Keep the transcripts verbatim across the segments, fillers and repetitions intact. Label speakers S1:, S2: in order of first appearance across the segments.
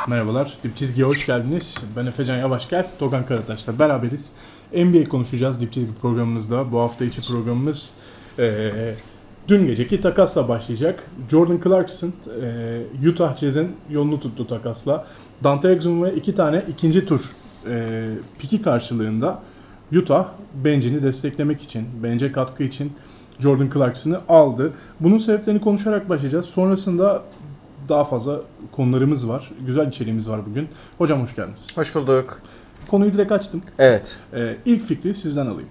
S1: Merhabalar, Dip Çizgi'ye hoş geldiniz. Ben Efecan Yavaşgel, Togan Karataş'la beraberiz. N B A konuşacağız Dip Çizgi programımızda. Bu hafta içi programımız e, dün geceki takasla başlayacak. Jordan Clarkson, e, Utah Jazz'in yolunu tuttu takasla. Dante Exum ve iki tane ikinci tur e, piki karşılığında Utah bencini desteklemek için, bence katkı için Jordan Clarkson'ı aldı. Bunun sebeplerini konuşarak başlayacağız. Sonrasında daha fazla konularımız var. Güzel içeriğimiz var bugün. Hocam hoş geldiniz.
S2: Hoş bulduk.
S1: Konuyu direkt açtım.
S2: Evet.
S1: Ee, ilk fikri sizden alayım.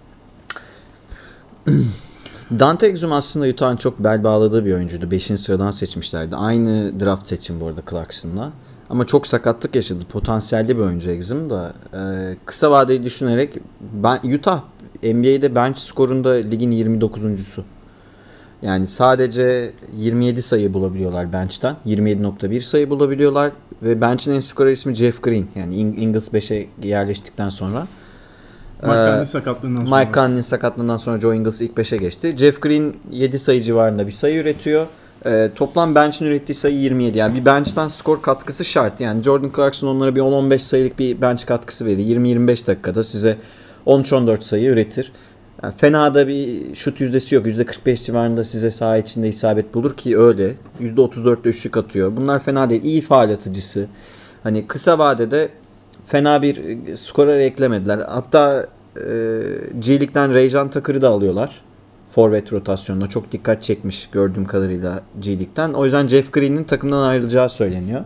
S2: Dante Exum aslında Utah'ın çok bel bağladığı bir oyuncuydu. beşinci sıradan seçmişlerdi. Aynı draft seçim bu arada Clarkson'la. Ama çok sakatlık yaşadı. Potansiyelli bir oyuncu Exum da. Ee, kısa vadeyi düşünerek ben, Utah N B A'de bench skorunda ligin yirmi dokuzuncusu. Yani sadece yirmi yedi sayı bulabiliyorlar bench'ten. yirmi yedi nokta bir sayı bulabiliyorlar. Ve bench'in en skorer ismi Jeff Green. Yani Ingles beşe yerleştikten sonra.
S1: Mike Conley sakatlığından sonra.
S2: Mike Conley sakatlığından sonra Joe Ingles ilk beşe geçti. Jeff Green yedi sayı civarında bir sayı üretiyor. Ee, toplam bench'in ürettiği sayı yirmi yedi. Yani bir bench'ten skor katkısı şart. Yani Jordan Clarkson onlara bir on on beş sayılık bir bench katkısı verir. yirmi yirmi beş dakikada size on üç on dört sayı üretir. Yani fena da bir şut yüzdesi yok. yüzde kırk beş civarında size saha içinde isabet bulur ki öyle. yüzde otuz dörtte üçlük atıyor. Bunlar fena değil. İyi faal atıcısı. Hani kısa vadede fena bir skorer eklemediler. Hatta e, G League'den Rajon Tucker'ı da alıyorlar. Forvet rotasyonuna. Çok dikkat çekmiş gördüğüm kadarıyla G League'den. O yüzden Jeff Green'in takımdan ayrılacağı söyleniyor.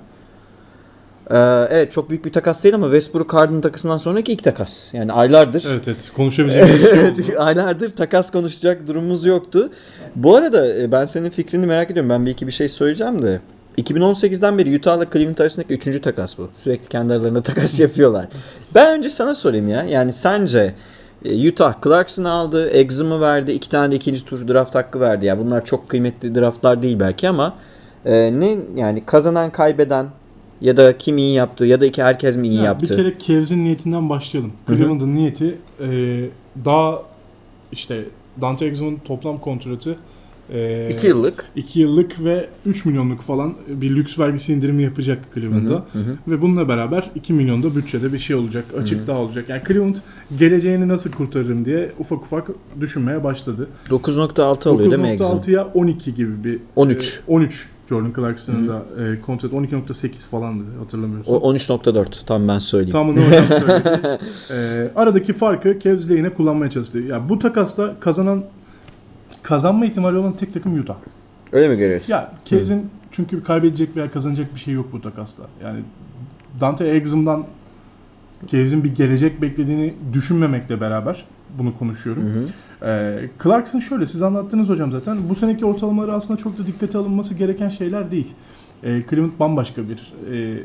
S2: Ee, evet çok büyük bir takas değil ama Westbrook Harden takasından sonraki ilk takas. Yani aylardır.
S1: Evet evet konuşabileceğimiz bir şey oldu.
S2: Aylardır takas konuşacak durumumuz yoktu. Bu arada ben senin fikrini merak ediyorum. Ben bir iki bir şey söyleyeceğim de. iki bin on sekizden beri Utah'la Cleveland arasındaki üçüncü takas bu. Sürekli kendi aralarında takas yapıyorlar. Ben önce sana sorayım ya. Yani sence Utah Clarkson'ı aldı, Exum'u verdi, iki tane de ikinci tur draft hakkı verdi. Yani bunlar çok kıymetli draftlar değil belki ama e, ne yani kazanan kaybeden ya da kim iyi yaptı ya da iki herkes mi iyi
S1: ya,
S2: yaptı?
S1: Bir kere Cavs'in niyetinden başlayalım. Cleveland'ın niyeti e, daha işte Dante Exum'un toplam kontratı
S2: iki yıllık.
S1: iki yıllık ve üç milyonluk falan bir lüks vergisi indirimi yapacak Cleveland'da. Hı hı hı. Ve bununla beraber iki milyon da bütçede bir şey olacak. Açık hı hı. daha olacak. Yani Cleveland geleceğini nasıl kurtarırım diye ufak ufak düşünmeye başladı.
S2: dokuz nokta altı alıyor değil mi Exum?
S1: dokuz nokta altıya on iki gibi bir.
S2: on üç.
S1: E, on üç. Jordan Clarkson'ın da e, kontrat on iki nokta sekiz falandı hatırlamıyorsun.
S2: on üç nokta dört tam ben söyleyeyim.
S1: Tamam hocam söyledi. e, aradaki farkı Cavs lehine kullanmaya çalıştı. Ya yani bu takasta kazanan kazanma ihtimali olan tek takım Utah.
S2: Öyle mi görüyorsun?
S1: Ya Cavs'in çünkü kaybedecek veya kazanacak bir şey yok bu takasta. Yani Dante Exum'dan Cavs'in bir gelecek beklediğini düşünmemekle beraber bunu konuşuyorum. Hı hı. Ee, Clarkson şöyle siz anlattınız hocam zaten. Bu seneki ortalamaları aslında çok da dikkate alınması gereken şeyler değil. Ee, Cleveland bambaşka bir e,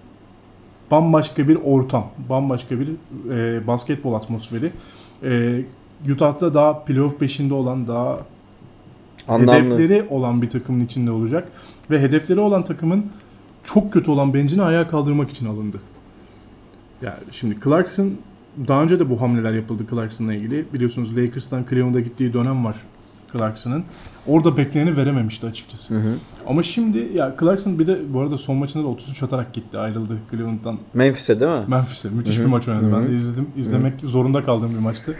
S1: bambaşka bir ortam, bambaşka bir e, basketbol atmosferi. E, Utah'ta daha playoff peşinde olan, daha anlamlı hedefleri olan bir takımın içinde olacak. Ve hedefleri olan takımın çok kötü olan bencini ayağa kaldırmak için alındı. Yani şimdi Clarkson, daha önce de bu hamleler yapıldı Clarkson'la ilgili. Biliyorsunuz Lakers'tan Cleveland'a gittiği dönem var Clarkson'ın. Orada bekleneni verememişti açıkçası. Hı hı. Ama şimdi ya Clarkson bir de bu arada son maçında da otuz üç atarak gitti, ayrıldı Cleveland'dan.
S2: Memphis'e değil mi?
S1: Memphis'e. Müthiş hı hı. bir maç oynadı. Hı hı. Ben de izledim. İzlemek hı hı. zorunda kaldığım bir maçtı.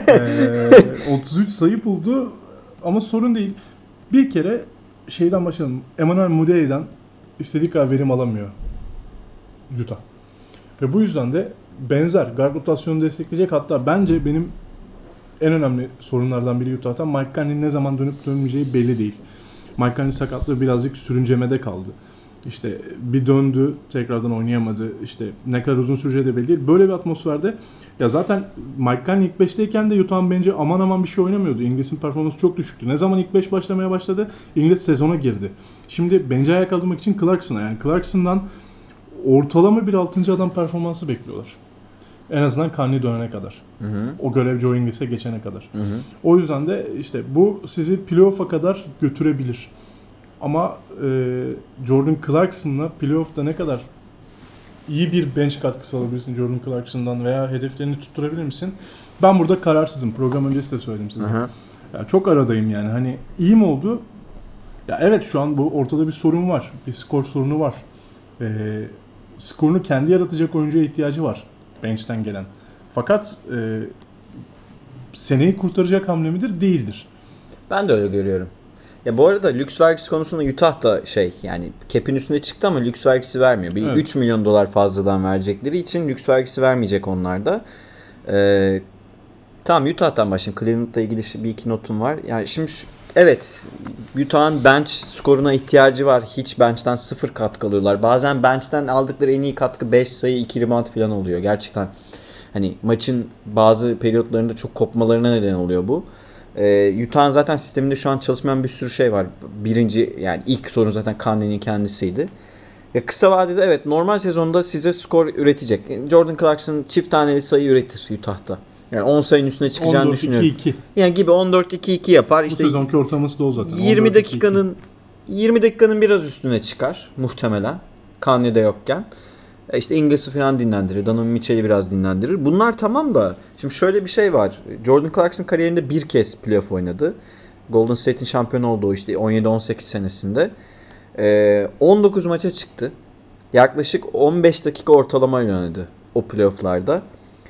S1: ee, otuz üç sayı buldu ama sorun değil. Bir kere şeyden başlayalım. Emmanuel Mudiay'dan istediği kadar verim alamıyor Utah. Ve bu yüzden de benzer guard rotasyonu destekleyecek, hatta bence benim en önemli sorunlardan biri Utah'ta Mike Conley'nin ne zaman dönüp dönmeyeceği belli değil. Mike Conley sakatlığı birazcık sürüncemede kaldı. İşte bir döndü, tekrardan oynayamadı. İşte ne kadar uzun süreceği de belli değil. Böyle bir atmosferde ya zaten Mike Conley ilk beşteyken de Utah'ın bence aman aman bir şey oynamıyordu. Ingles'in performansı çok düşüktü. Ne zaman ilk beş başlamaya başladı? Ingles sezona girdi. Şimdi bence ayağa kaldırmak için Clarkson'a, yani Clarkson'dan ortalama bir altıncı adam performansı bekliyorlar. En azından Conley dönene kadar. Hı hı. O görev Joe Ingles'e geçene kadar. Hı hı. O yüzden de işte bu sizi playoff'a kadar götürebilir. Ama e, Jordan Clarkson'la playoff'ta ne kadar iyi bir bench katkısı alabilirsin Jordan Clarkson'dan veya hedeflerini tutturabilir misin? Ben burada kararsızım. Program öncesi de söyledim size. Hı hı. Ya çok aradayım yani. Hani iyi mi oldu? Ya evet, şu an bu ortada bir sorun var. Bir skor sorunu var. Ee, skorunu kendi yaratacak oyuncuya ihtiyacı var bench'ten gelen. Fakat e, seneyi kurtaracak hamle midir? Değildir.
S2: Ben de öyle görüyorum. Ya bu arada lüks vergisi konusunda Utah da şey yani cap'in üstüne çıktı ama lüks vergisi vermiyor. Bir evet. üç milyon dolar fazladan verecekleri için lüks vergisi vermeyecek onlar da. Ee, tamam Utah'tan başlayayım. Cleveland'la ilgili bir iki notum var. Yani şimdi şu, evet Utah'ın bench skoruna ihtiyacı var. Hiç bench'ten sıfır katkı alıyorlar. Bazen bench'ten aldıkları en iyi katkı beş sayı iki rebound falan oluyor. Gerçekten hani maçın bazı periyotlarında çok kopmalarına neden oluyor bu. Ee, Utah'ın zaten sisteminde şu an çalışmayan bir sürü şey var. Birinci yani ilk sorun zaten Conley'nin kendisiydi. Ya kısa vadede evet normal sezonda size skor üretecek. Jordan Clarkson çift taneli sayı üretir Utah'ta. Yani on sayının üstüne çıkacağını düşünüyorum. on dört iki iki Yani gibi on dört iki iki yapar.
S1: Bu
S2: işte
S1: sezonki ortalaması da o zaten.
S2: yirmi dakikanın yirmi dakikanın biraz üstüne çıkar muhtemelen. Conley'de yokken. İşte Ingles'ı falan dinlendirir. Donovan Mitchell'i biraz dinlendirir. Bunlar tamam da şimdi şöyle bir şey var. Jordan Clarkson kariyerinde bir kez playoff oynadı. Golden State'in şampiyonu olduğu işte on yedi on sekiz senesinde. Ee, on dokuz maça çıktı. Yaklaşık on beş dakika ortalama oynadı o playoff'larda.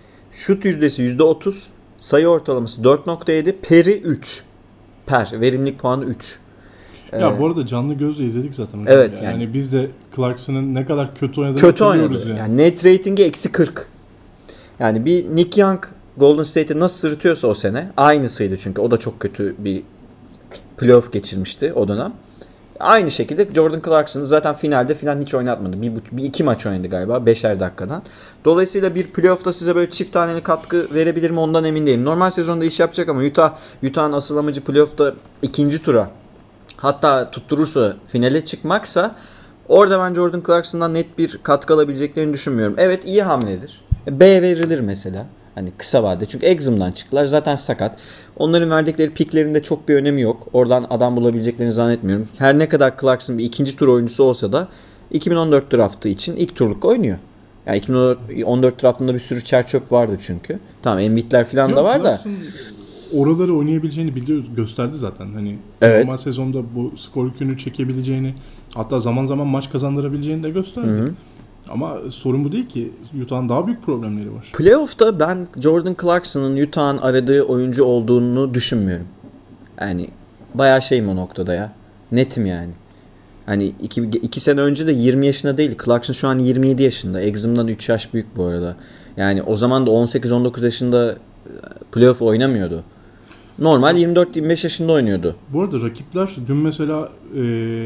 S2: Şut yüzdesi yüzde otuz. Sayı ortalaması dört nokta yedi. Peri üç. Per. Verimlilik puanı üç.
S1: Ya ee, bu arada canlı gözle izledik zaten.
S2: Evet
S1: yani.
S2: yani.
S1: yani biz de Clarkson'ın ne kadar kötü oynadığını
S2: kötü oynadı.
S1: Yani.
S2: yani net ratingi eksi kırk. Yani bir Nick Young Golden State'i nasıl sırıtıyorsa o sene aynısıydı çünkü o da çok kötü bir playoff geçirmişti o dönem. Aynı şekilde Jordan Clarkson'ı zaten finalde filan hiç oynatmadı. Bir, bir iki maç oynadı galiba beşer dakikadan. Dolayısıyla bir playoff'ta size böyle çift taneli katkı verebilir mi ondan emin değilim. Normal sezonda iş yapacak ama Utah Utah'ın asıl amacı playoff'ta ikinci tura hatta tutturursa finale çıkmaksa orada ben Jordan Clarkson'dan net bir katkı alabileceklerini düşünmüyorum. Evet iyi hamledir. B verilir mesela. Hani kısa vade. Çünkü Exum'dan çıktılar. Zaten sakat. Onların verdikleri piklerinde çok bir önemi yok. Oradan adam bulabileceklerini zannetmiyorum. Her ne kadar Clarkson bir ikinci tur oyuncusu olsa da iki bin on dört draftı için ilk turluk oynuyor. Yani iki bin on dört draftında bir sürü çerçöp vardı çünkü. Tamam Embiid'ler falan da var da.
S1: Oraları oynayabileceğini biliyoruz, gösterdi zaten. Hani evet. Normal sezonda bu skor yükünü çekebileceğini, hatta zaman zaman maç kazandırabileceğini de gösterdi. Hı-hı. Ama sorun bu değil ki. Utah'ın daha büyük problemleri var.
S2: Playoff'ta ben Jordan Clarkson'ın Utah'ın aradığı oyuncu olduğunu düşünmüyorum. Yani bayağı şeyim o noktada ya. Netim yani. Hani iki, iki sene önce de yirmi yaşında değil. Clarkson şu an yirmi yedi yaşında. Exum'dan üç yaş büyük bu arada. Yani o zaman da on sekiz on dokuz yaşında playoff oynamıyordu. Normal yirmi dört yirmi beş yaşında oynuyordu.
S1: Bu arada rakipler dün mesela e,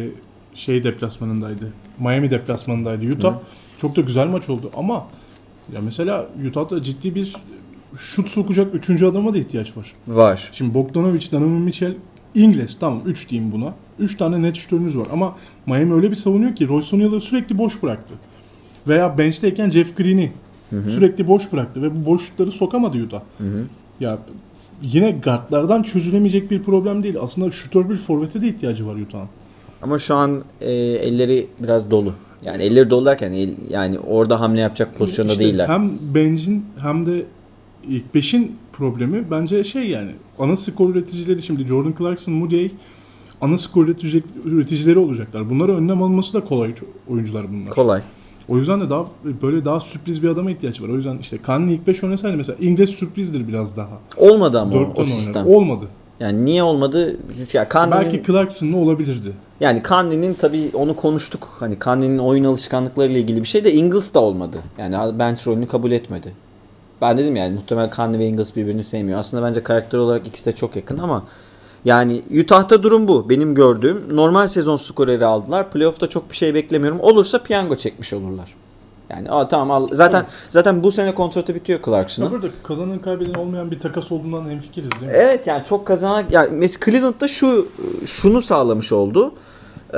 S1: şey deplasmanındaydı. Miami deplasmanındaydı Utah. Hı. Çok da güzel maç oldu ama ya mesela Utah'da ciddi bir şut sokacak üçüncü adama da ihtiyaç var.
S2: Var.
S1: Şimdi Bogdanovic, Donovan Mitchell, Ingles tamam üç diyeyim buna. üç tane net şutörünüz var ama Miami öyle bir savunuyor ki Royce O'Neal'ı sürekli boş bıraktı. Veya bench'teyken Jeff Green'i Hı-hı. sürekli boş bıraktı ve bu boş şutları sokamadı Utah. Hı-hı. Ya yine guardlardan çözülemeyecek bir problem değil. Aslında şutör bir forvete de ihtiyacı var Utah'ın.
S2: Ama şu an e, elleri biraz dolu. Yani elleri dolu derken el, yani orada hamle yapacak pozisyonda işte değiller.
S1: Hem bench'in hem de ilk beşin problemi bence şey yani ana skor üreticileri şimdi Jordan Clarkson, Moody ana skor üreticileri olacaklar. Bunlara önlem alması da kolay oyuncular bunlar.
S2: Kolay.
S1: O yüzden de daha böyle daha sürpriz bir adama ihtiyaç var. O yüzden işte Conley ilk beş oynasaydı mesela İngiliz sürprizdir biraz daha.
S2: Olmadı ama o, o sistem.
S1: Olmadı.
S2: Yani niye olmadı? Ya
S1: belki Clarkson'la olabilirdi.
S2: Yani Conley'nin tabii onu konuştuk. Hani Conley'nin oyun alışkanlıklarıyla ilgili bir şey de Ingles da olmadı. Yani bench rolünü kabul etmedi. Ben dedim yani muhtemelen Conley ve Ingles birbirini sevmiyor. Aslında bence karakter olarak ikisi de çok yakın ama yani Utah'ta durum bu. Benim gördüğüm normal sezon skoreri aldılar. Playoff'ta çok bir şey beklemiyorum. Olursa piyango çekmiş olurlar. Yani aa, tamam al. Zaten evet. zaten bu sene kontratı bitiyor Clarkson'ın.
S1: Burada kazanan kaybeden olmayan bir takas olduğundan hemfikiriz değil mi?
S2: Evet yani çok kazanan yani mesela Cleveland'da şu şunu sağlamış oldu. Ee,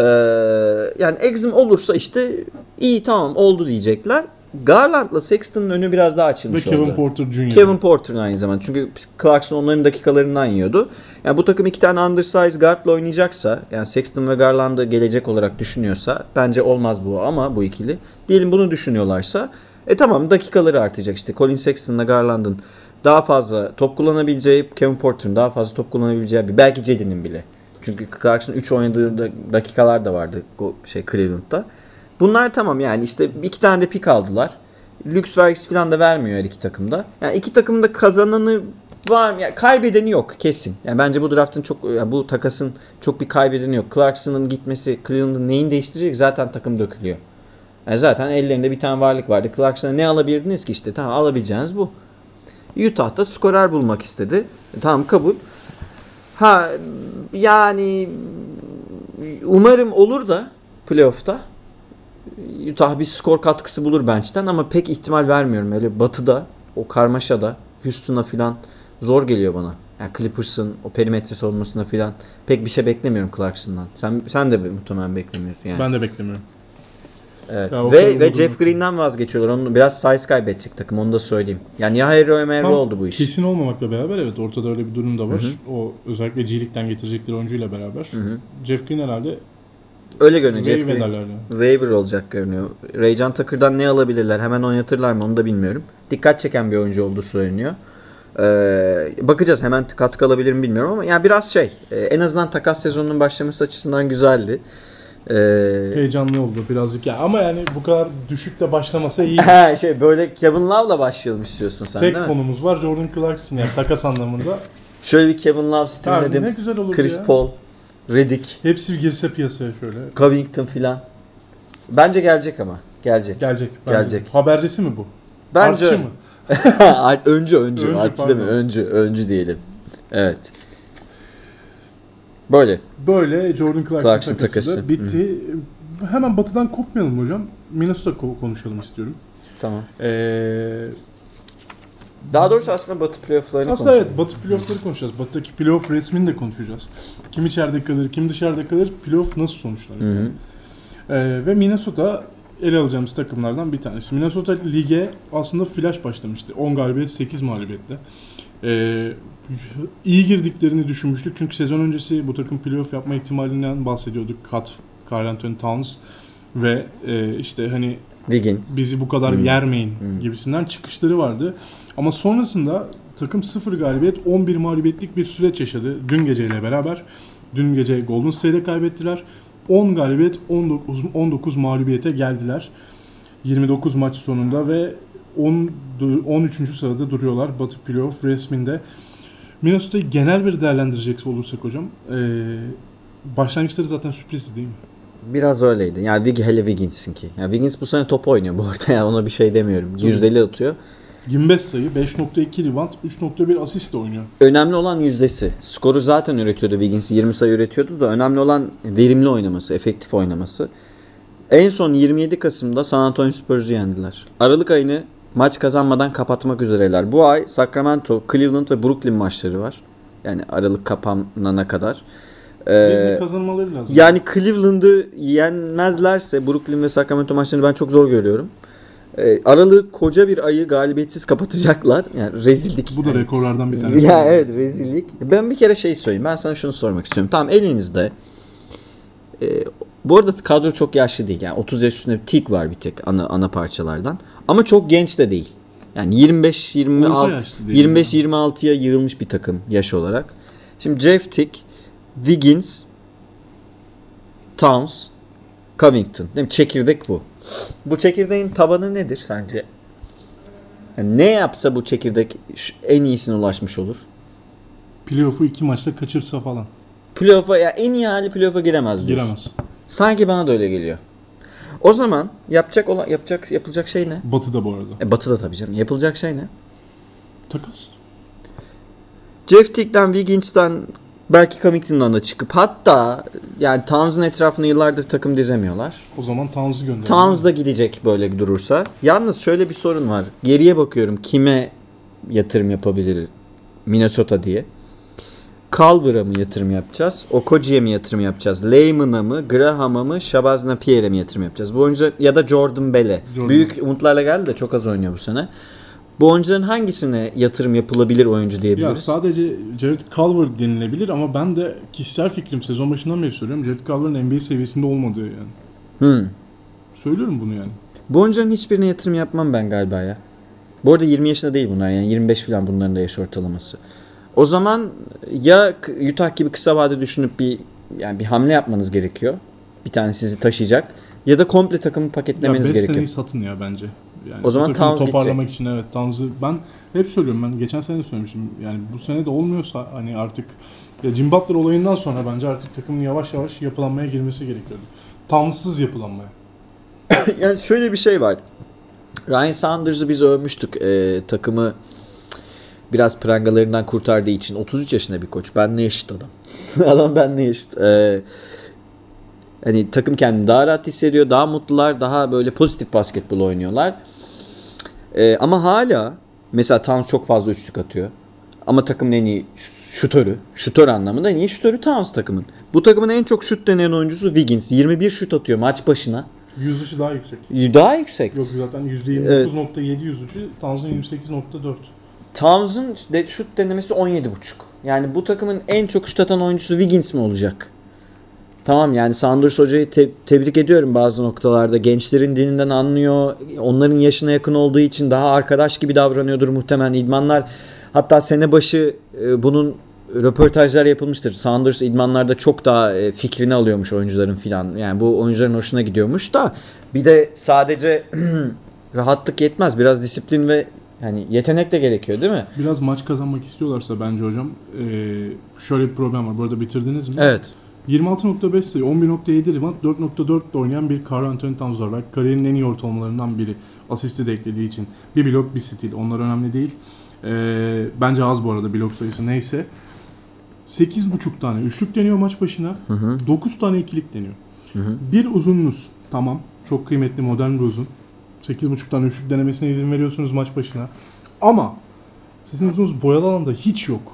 S2: yani Exum olursa işte iyi tamam oldu diyecekler. Garland'la Sexton'ın önü biraz daha açılmış
S1: oldu. Ve
S2: Kevin
S1: oldu. Porter Junior
S2: Kevin Porter'ın aynı zamanda. Çünkü Clarkson onların dakikalarından yiyordu. Yani bu takım iki tane undersize guard'la oynayacaksa, yani Sexton ve Garland'ı gelecek olarak düşünüyorsa bence olmaz bu ama bu ikili. Diyelim bunu düşünüyorlarsa e tamam dakikaları artacak işte. Colin Sexton'la Garland'ın daha fazla top kullanabileceği, Kevin Porter'ın daha fazla top kullanabileceği bir belki Cedi'nin bile. Çünkü Clarkson üç oynadığı dakikalar da vardı o şey Cleveland'da. Bunlar tamam yani işte iki tane de pik aldılar. Lüks vergisi falan da vermiyor her iki takımda. Yani iki takımda kazananı var mı? Yani kaybedeni yok kesin. Yani bence bu draftın çok yani bu takasın çok bir kaybedeni yok. Clarkson'ın gitmesi Cleveland'ın neyin değiştirecek? Zaten takım dökülüyor. Yani zaten ellerinde bir tane varlık vardı. Clarkson'a ne alabilirdiniz ki işte? Tamam alabileceğiniz bu. Utah'ta skorer bulmak istedi. E, tamam kabul. Ha yani umarım olur da playoff'ta Utah bir skor katkısı bulur bench'ten ama pek ihtimal vermiyorum. Öyle batıda o karmaşada Houston'a filan zor geliyor bana. Yani Clippers'ın o perimetre savunmasına filan pek bir şey beklemiyorum Clarkson'dan. Sen sen de muhtemelen beklemiyorsun yani.
S1: Ben de beklemiyorum.
S2: Evet. Ve ve Jeff Green'den vazgeçiyorlar. Onu biraz size kaybedecek takım onu da söyleyeyim. Yani ya Harry Romero oldu bu iş.
S1: Kesin olmamakla beraber evet ortada öyle bir durum da var. Hı-hı. O özellikle G League'den getirecekleri oyuncuyla beraber. Hı-hı. Jeff Green herhalde
S2: öyle görünüyor. Jeff Green yani. Waiver olacak görünüyor. Rajon Tucker'dan ne alabilirler? Hemen oynatırlar mı onu da bilmiyorum. Dikkat çeken bir oyuncu olduğu söyleniyor. Ee, bakacağız hemen katkı alabilir mi bilmiyorum ama yani biraz şey en azından takas sezonunun başlaması açısından güzeldi.
S1: Ee, Heyecanlı oldu birazcık ya ama yani bu kadar düşükle başlamasa iyi.
S2: şey böyle Kevin Love'la başlayalım istiyorsun sen
S1: Tek
S2: değil mi?
S1: Tek konumuz var Jordan Clarkson yani takas anlamında.
S2: Şöyle bir Kevin Love, Steven Adams, Chris ya. Paul, Redick.
S1: Hepsi girse piyasaya şöyle.
S2: Covington filan. Bence gelecek ama. Gelecek.
S1: Gelecek.
S2: Gelecek.
S1: Habercisi mi bu?
S2: Bence.
S1: Artçı mı?
S2: öncü öncü. öncü Artçı değil mi? Öncü. Öncü diyelim. Evet. Böyle.
S1: Böyle Jordan Clarkson, Clarkson takası, takası da bitti. Hı. Hemen batıdan kopmayalım hocam. Minnesota konuşalım istiyorum.
S2: Tamam.
S1: Ee,
S2: Daha doğrusu aslında Batı playoff'larını
S1: aslında konuşalım. Evet Batı playoff'ları konuşacağız. Batı'daki playoff resmini de konuşacağız. Kim içeride kalır, kim dışarıda kalır, playoff nasıl sonuçlanıyor. Hı hı. Ee, ve Minnesota ele alacağımız takımlardan bir tanesi. Minnesota lige aslında flash başlamıştı. on galibiyet sekiz mağlubiyetle. Ee, iyi girdiklerini düşünmüştük. Çünkü sezon öncesi bu takım playoff yapma ihtimalinden bahsediyorduk. Kat, Karl-Anthony Towns ve e, işte hani
S2: Wiggins.
S1: Bizi bu kadar hmm. yermeyin hmm. gibisinden çıkışları vardı. Ama sonrasında takım sıfır galibiyet on bir mağlubiyetlik bir süreç yaşadı. Dün geceyle beraber. Dün gece Golden State'e kaybettiler. on galibiyet on dokuz, on dokuz mağlubiyete geldiler. yirmi dokuz maç sonunda ve on, on üçüncü sırada duruyorlar Batı playoff resminde. Minnesota'yı genel bir değerlendirecek olursak hocam, ee, başlangıçları zaten sürprizdi değil mi?
S2: Biraz öyleydi. Yani hele Wiggins'in ki. Yani Wiggins bu sene top oynuyor bu arada. Yani ona bir şey demiyorum. Tabii. yüzdeli atıyor.
S1: yirmi beş sayı, beş nokta iki rebound, üç nokta bir asist de oynuyor.
S2: Önemli olan yüzdesi. Skoru zaten üretiyordu Wiggins. yirmi sayı üretiyordu da önemli olan verimli oynaması, efektif oynaması. En son yirmi yedi Kasım'da San Antonio Spurs'u yendiler. Aralık ayını maç kazanmadan kapatmak üzereler. Bu ay Sacramento, Cleveland ve Brooklyn maçları var. Yani Aralık kapanana kadar.
S1: Ee, kazanmaları lazım.
S2: Yani Cleveland'ı yenmezlerse Brooklyn ve Sacramento maçlarını ben çok zor görüyorum. Ee, Aralığı koca bir ayı galibiyetsiz kapatacaklar. Yani rezillik.
S1: Bu da
S2: yani.
S1: rekorlardan bir tanesi.
S2: Ya evet rezillik. Ben bir kere şey söyleyeyim. Ben sana şunu sormak istiyorum. Tamam elinizde. E, bu arada kadro çok yaşlı değil. Yani otuz yaş üstünde bir tik var bir tek ana ana parçalardan. Ama çok genç de değil. Yani yirmi beş yirmi altı yirmi beş yirmi altıya yığılmış bir takım yaş olarak. Şimdi Jeff Tick, Wiggins, Towns, Covington. Değil mi? Çekirdek bu. Bu çekirdeğin tabanı nedir sence? Yani ne yapsa bu çekirdek en iyisine ulaşmış olur?
S1: Playoff'u iki maçta kaçırsa falan.
S2: Playoff'a ya en iyi hali playoff'a giremez diyorsun.
S1: Giremez.
S2: Sanki bana da öyle geliyor. O zaman yapacak olan yapacak yapılacak şey ne?
S1: Batı'da bu arada.
S2: E, Batı'da tabii canım. Yapılacak şey ne?
S1: Takas.
S2: Jeff Tick'ten, Wiggins'ten belki Covington'dan da çıkıp hatta yani Towns'un etrafını yıllardır takım dizemiyorlar.
S1: O zaman Towns'u gönderelim.
S2: Towns da gidecek böyle durursa. Yalnız şöyle bir sorun var. Geriye bakıyorum kime yatırım yapabilir Minnesota diye. Culver'a mı yatırım yapacağız? Okogie'ye mi yatırım yapacağız? Lehman'a mı? Graham'a mı? Shabazz Napier'e mi yatırım yapacağız? Bu oyuncu ya da Jordan Bell'e. Jordan. Büyük umutlarla geldi de çok az oynuyor bu sene. Bu oyuncuların hangisine yatırım yapılabilir oyuncu diyebiliriz?
S1: Ya sadece Jared Culver denilebilir ama ben de kişisel fikrim sezon başından beri söylüyorum. Jared Culver'ın N B A seviyesinde olmadığı yani.
S2: Hmm.
S1: Söylüyorum bunu yani.
S2: Bu oyuncuların hiçbirine yatırım yapmam ben galiba ya. Bu arada yirmi yaşında değil bunlar yani yirmi beş falan bunların da yaş ortalaması. O zaman ya Utah gibi kısa vade düşünüp bir yani bir hamle yapmanız gerekiyor. Bir tane sizi taşıyacak. Ya da komple takımı paketlemeniz
S1: ya
S2: gerekiyor.
S1: beş seneyi satın ya bence. Yani
S2: o zaman Towns
S1: toparlamak
S2: gidecek.
S1: için evet Towns'ı ben hep söylüyorum, ben geçen sene de söylemiştim. Yani bu sene de olmuyorsa hani artık ya Jim Butler olayından sonra bence artık takımın yavaş yavaş yapılanmaya girmesi gerekiyordu. Towns'sız yapılanmaya.
S2: Yani şöyle bir şey var. Ryan Saunders'ı biz övmüştük. Ee, takımı biraz prangalarından kurtardığı için. otuz üç yaşında bir koç. Ben ne eşit adam. Adam ben ne eşit. Ee, hani takım kendini daha rahat hissediyor. Daha mutlular. Daha böyle pozitif basketbol oynuyorlar. Ee, ama hala mesela Towns çok fazla üçlük atıyor. Ama takımın en iyi şutörü. Şutör anlamında en iyi şutörü Towns takımın. Bu takımın en çok şut deneyen oyuncusu Wiggins. yirmi bir şut atıyor maç başına.
S1: Yüzdesi daha yüksek.
S2: Daha yüksek.
S1: Yok zaten yüzde yirmi dokuz nokta yedi yüzücü, Towns'ın yirmi sekiz nokta dört.
S2: Towns'ın de şut denemesi on yedi buçuk. Yani bu takımın en çok şut atan oyuncusu Wiggins mi olacak? Tamam yani Saunders hocayı te- tebrik ediyorum bazı noktalarda. Gençlerin dilinden anlıyor. Onların yaşına yakın olduğu için daha arkadaş gibi davranıyordur muhtemelen. İdmanlar hatta sene başı e, bunun röportajlar yapılmıştır. Saunders idmanlarda çok daha e, fikrini alıyormuş oyuncuların filan. Yani bu oyuncuların hoşuna gidiyormuş da bir de sadece rahatlık yetmez. Biraz disiplin ve yani yetenek de gerekiyor değil mi?
S1: Biraz maç kazanmak istiyorlarsa bence hocam ee, şöyle bir problem var. Bu arada bitirdiniz mi?
S2: Evet.
S1: yirmi altı nokta beş sayı, on bir nokta yedi rebound, dört nokta dört de oynayan bir Karl-Anthony Towns var. Belki kariyerinin en iyi ortalamalarından biri. Asisti de eklediği için. Bir blok, bir stil. Onlar önemli değil. Ee, bence az bu arada blok sayısı neyse. sekiz buçuk tane üçlük deniyor maç başına.
S2: Hı hı.
S1: dokuz tane ikilik deniyor.
S2: Hı hı.
S1: Bir uzununuz. Tamam. Çok kıymetli modern bir uzun. sekiz buçuk tane üçlük denemesine izin veriyorsunuz maç başına. Ama sizin uzunuz boyalı alanda hiç yok.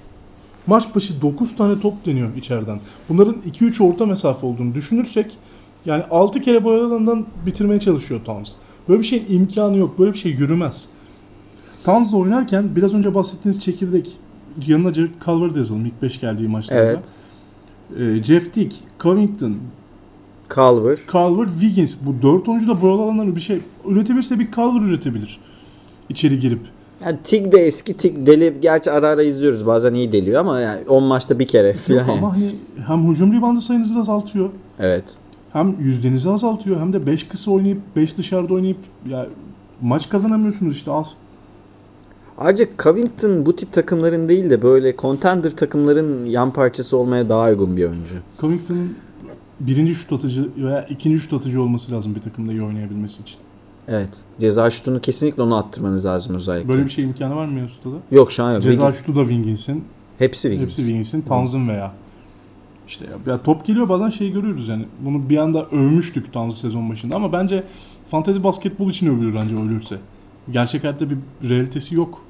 S1: Maç başı dokuz tane top deniyor içeriden. Bunların iki üç orta mesafe olduğunu düşünürsek yani altı kere boyalı alandan bitirmeye çalışıyor Towns. Böyle bir şeyin imkanı yok. Böyle bir şey yürümez. Towns'la oynarken biraz önce bahsettiğiniz çekirdek, yanına Jared Culver da yazalım ilk beş geldiği maçlarda.
S2: Evet.
S1: Ee, Jeff Teague, Covington,
S2: Culver.
S1: Culver, Wiggins. Bu dört oyuncu da boyalı alanları bir şey üretebilirse bir Culver üretebilir. İçeri girip.
S2: Yani Tig de eski Tig deli. Gerçi ara ara izliyoruz. Bazen iyi deliyor ama yani on maçta bir kere falan.
S1: Yok ama hani hem hücum ribandı sayınızı azaltıyor.
S2: Evet.
S1: Hem yüzdenizi azaltıyor hem de beş kısa oynayıp beş dışarıda oynayıp ya maç kazanamıyorsunuz işte al.
S2: Ayrıca Covington bu tip takımların değil de böyle contender takımların yan parçası olmaya daha uygun bir oyuncu.
S1: Covington'ın birinci şut atıcı veya ikinci şut atıcı olması lazım bir takımda iyi oynayabilmesi için.
S2: Evet. Ceza şutunu kesinlikle ona attırmanız lazım özellikle.
S1: Böyle bir şey imkanı var mı Minnesota'da?
S2: Yok şu an yok.
S1: Ceza
S2: Wiggins.
S1: şutu da Wiggins'in.
S2: Hepsi Wiggins.
S1: Hepsi Wiggins'in. Towns'ın veya. İşte ya, ya top geliyor bazen şeyi görüyoruz yani. Bunu bir anda övmüştük Towns'ı sezon başında ama bence fantezi basketbol için övülür ancak ölürse. Gerçek hayatta bir realitesi yok.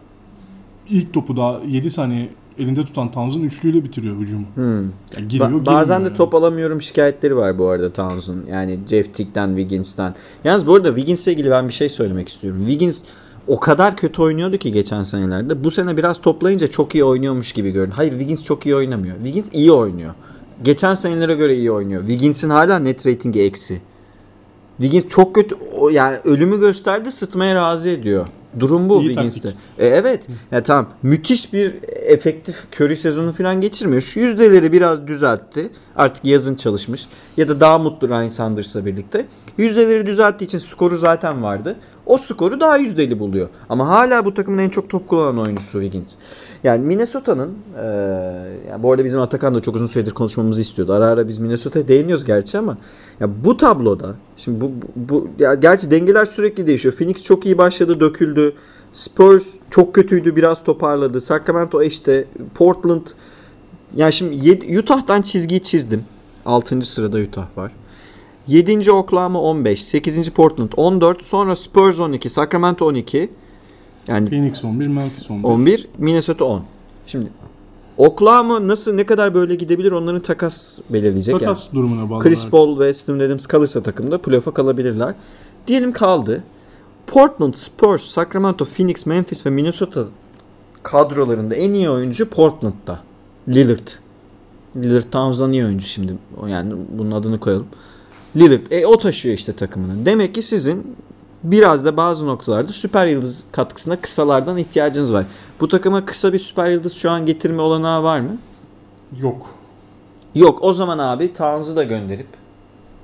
S1: İlk topu daha yedi saniye elinde tutan Towns'ın üçlüyle bitiriyor hücumu.
S2: Hmm.
S1: Ya giriyor,
S2: Ba- bazen de
S1: yani.
S2: top alamıyorum şikayetleri var bu arada Towns'un. Yani Jeff Teague'den, Wiggins'ten. Yalnız bu arada Wiggins'le ilgili ben bir şey söylemek istiyorum. Wiggins o kadar kötü oynuyordu ki geçen senelerde. Bu sene biraz toplayınca çok iyi oynuyormuş gibi görünüyor. Hayır, Wiggins çok iyi oynamıyor. Wiggins iyi oynuyor. Geçen senelere göre iyi oynuyor. Wiggins'in hala net ratingi eksi. Wiggins çok kötü, yani ölümü gösterdi, sıtmaya razı ediyor. Durum bu
S1: İyi
S2: Wiggins'te. E, evet. Ya tamam. Müthiş bir efektif Curry sezonu falan geçirmiyor. Şu yüzdeleri biraz düzeltti. Artık yazın çalışmış. Ya da daha mutlu Ryan Saunders'la birlikte. Yüzdeleri düzelttiği için skoru zaten vardı. O skoru daha yüzdeli buluyor. Ama hala bu takımın en çok top kullanan oyuncusu Wiggins. Yani Minnesota'nın e, yani bu arada bizim Atakan da çok uzun süredir konuşmamızı istiyordu. Ara ara biz Minnesota'ya değiniyoruz gerçi ama ya bu tabloda şimdi bu, bu ya gerçi dengeler sürekli değişiyor. Phoenix çok iyi başladı, döküldü. Spurs çok kötüydü, biraz toparladı. Sacramento işte, Portland. Yani şimdi Utah'tan çizgiyi çizdim. altıncı sırada Utah var. yedinci Oklahoma on beş, sekizinci Portland on dört, sonra Spurs on iki, Sacramento on iki. Yani
S1: Phoenix on bir, Memphis on bir.
S2: on bir, Minnesota on. Şimdi Oklahoma nasıl, ne kadar böyle gidebilir, onların takas belirleyecek.
S1: Takas
S2: yani.
S1: durumuna bağlı.
S2: Chris Paul ve Steven Adams kalırsa takımda playoff'a kalabilirler. Diyelim kaldı. Portland, Spurs, Sacramento, Phoenix, Memphis ve Minnesota kadrolarında en iyi oyuncu Portland'da. Lillard. Lillard Towns'dan iyi oyuncu şimdi. Yani bunun adını koyalım. Lillard. E o taşıyor işte takımını. Demek ki sizin biraz da bazı noktalarda süper yıldız katkısına kısalardan ihtiyacınız var. Bu takıma kısa bir süper yıldız şu an getirme olanağı var mı?
S1: Yok.
S2: Yok. O zaman abi Towns'ı da gönderip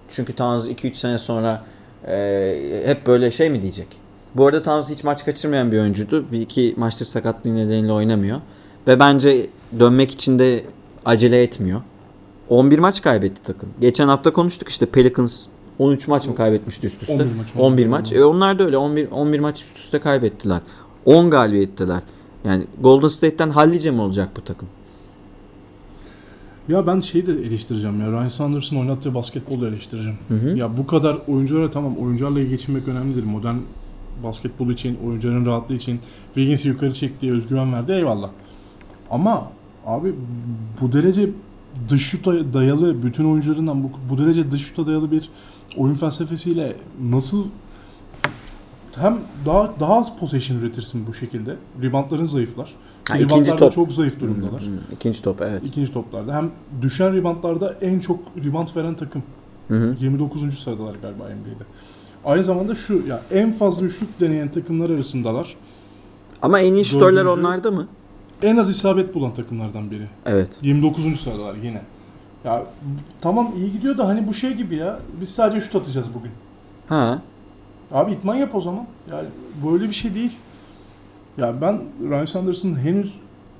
S2: Çünkü Towns iki üç sene sonra e, hep böyle şey mi diyecek? Bu arada Towns hiç maç kaçırmayan bir oyuncuydu. Bir iki maçtır sakatlığı nedeniyle oynamıyor. Ve bence dönmek için de acele etmiyor. on bir maç kaybetti takım. Geçen hafta konuştuk işte Pelicans on üç maç mı kaybetmişti üst üste?
S1: on bir maç.
S2: on bir maç. E onlar da öyle on bir on bir maç üst üste kaybettiler. on galibiyetteler. Yani Golden State'ten hallice mi olacak bu takım?
S1: Ya ben şeyi de eleştireceğim ya. Ryan Saunders'ın oynattığı basketbolu eleştireceğim.
S2: Hı hı.
S1: Ya bu kadar oyunculara tamam oyuncularla iyi geçinmek önemlidir. Modern basketbol için, oyuncuların rahatlığı için Wiggins'i yukarı çektiği özgüven verdi eyvallah. Ama abi bu derece dış şuta dayalı bütün oyuncularından bu, bu derece dış şuta dayalı bir oyun felsefesiyle nasıl hem daha daha az possession üretirsin bu şekilde. Reboundların zayıflar.
S2: Ha, ikinci top.
S1: Çok zayıf durumdalar.
S2: Hı hı. İkinci top evet.
S1: İkinci toplarda. Hem düşen reboundlarda en çok rebound veren takım.
S2: Hı hı.
S1: yirmi dokuzuncu sıradalar galiba N B A'de. Aynı zamanda şu ya en fazla üçlük deneyen takımlar arasındalar.
S2: Ama en iyi şutörler
S1: Dördüncü-
S2: onlarda mı?
S1: En az isabet bulan takımlardan biri.
S2: Evet.
S1: yirmi dokuzuncu sıradalar yine. Ya tamam iyi gidiyor da hani bu şey gibi ya. Biz sadece şut atacağız bugün.
S2: Ha.
S1: Abi idman yap o zaman. Yani böyle bir şey değil. Ya ben Ryan Saunders'ın henüz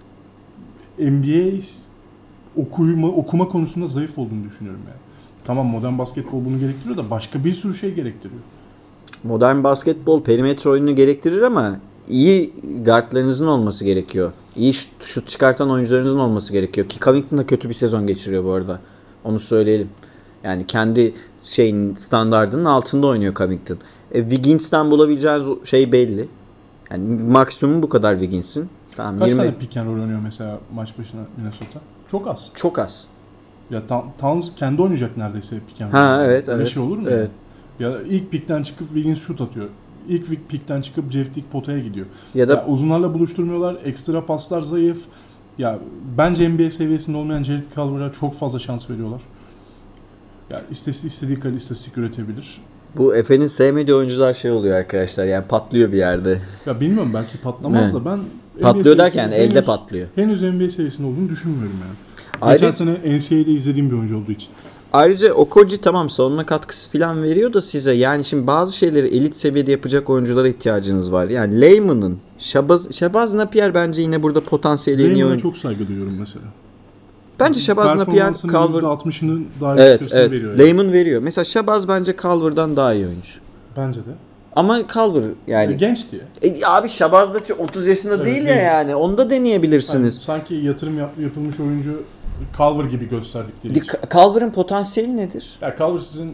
S1: N B A okuma, okuma konusunda zayıf olduğunu düşünüyorum yani. Tamam modern basketbol bunu gerektiriyor da başka bir sürü şey gerektiriyor.
S2: Modern basketbol perimetre oyununu gerektirir ama iyi guardlarınızın olması gerekiyor. İyi şut, şut çıkartan oyuncularınızın olması gerekiyor. Ki Covington da kötü bir sezon geçiriyor bu arada. Onu söyleyelim. Yani kendi şeyin standardının altında oynuyor Covington. E, Wiggins'ten bulabileceğiniz şey belli. Yani maksimum bu kadar Wiggins'in. Tamam,
S1: Kaç
S2: yirmi
S1: tane pick and roll oynuyor mesela maç başına Minnesota? Çok az.
S2: Çok az.
S1: Ya Ta- Towns kendi oynayacak neredeyse pick and roll.
S2: Ha evet
S1: Öyle
S2: evet.
S1: şey olur mu?
S2: Evet.
S1: Ya? Ya ilk pickten çıkıp Wiggins şut atıyor. İlk pickten çıkıp Jeff Teague potaya gidiyor.
S2: Ya da
S1: Ya uzunlarla buluşturmuyorlar. Ekstra paslar zayıf. Ya bence N B A seviyesinde olmayan Jared Culver'a çok fazla şans veriyorlar. Ya istediği, istediği kadar istatistik üretebilir.
S2: bu Efe'nin sevmediği oyuncular şey oluyor arkadaşlar. Yani patlıyor bir yerde.
S1: Ya bilmiyorum belki patlamaz da ben
S2: Patlıyor derken elde patlıyor.
S1: Henüz N B A seviyesinde olduğunu düşünmüyorum yani.
S2: Ayrıca,
S1: Geçen sene N C A A'de izlediğim bir oyuncu olduğu için.
S2: ayrıca Okoji tamam savunma katkısı falan veriyor da size. Yani şimdi bazı şeyleri elit seviyede yapacak oyunculara ihtiyacınız var. Yani Lehman'ın, Shabazz, Shabazz Napier bence yine burada potansiyeli en iyi
S1: Lehman'a
S2: oyuncu.
S1: çok saygı duyuyorum mesela.
S2: Bence Shabazz Napier,
S1: Performansının
S2: Culver...
S1: yüzde altmışını daha iyi
S2: Evet,
S1: çıkarsın
S2: evet.
S1: veriyor. Yani.
S2: Lehman veriyor. Mesela Shabazz bence Culver'dan daha iyi oyuncu.
S1: Bence de.
S2: Ama Culver yani...
S1: Yani genç diye.
S2: E, abi Shabazz da otuz yaşında
S1: Evet,
S2: değil ya
S1: değil.
S2: yani. Onu da deneyebilirsiniz.
S1: Yani sanki yatırım yap, yapılmış oyuncu Culver gibi gösterdikleri
S2: Bir
S1: için.
S2: Culver'ın potansiyeli nedir?
S1: Ya Culver sizin e,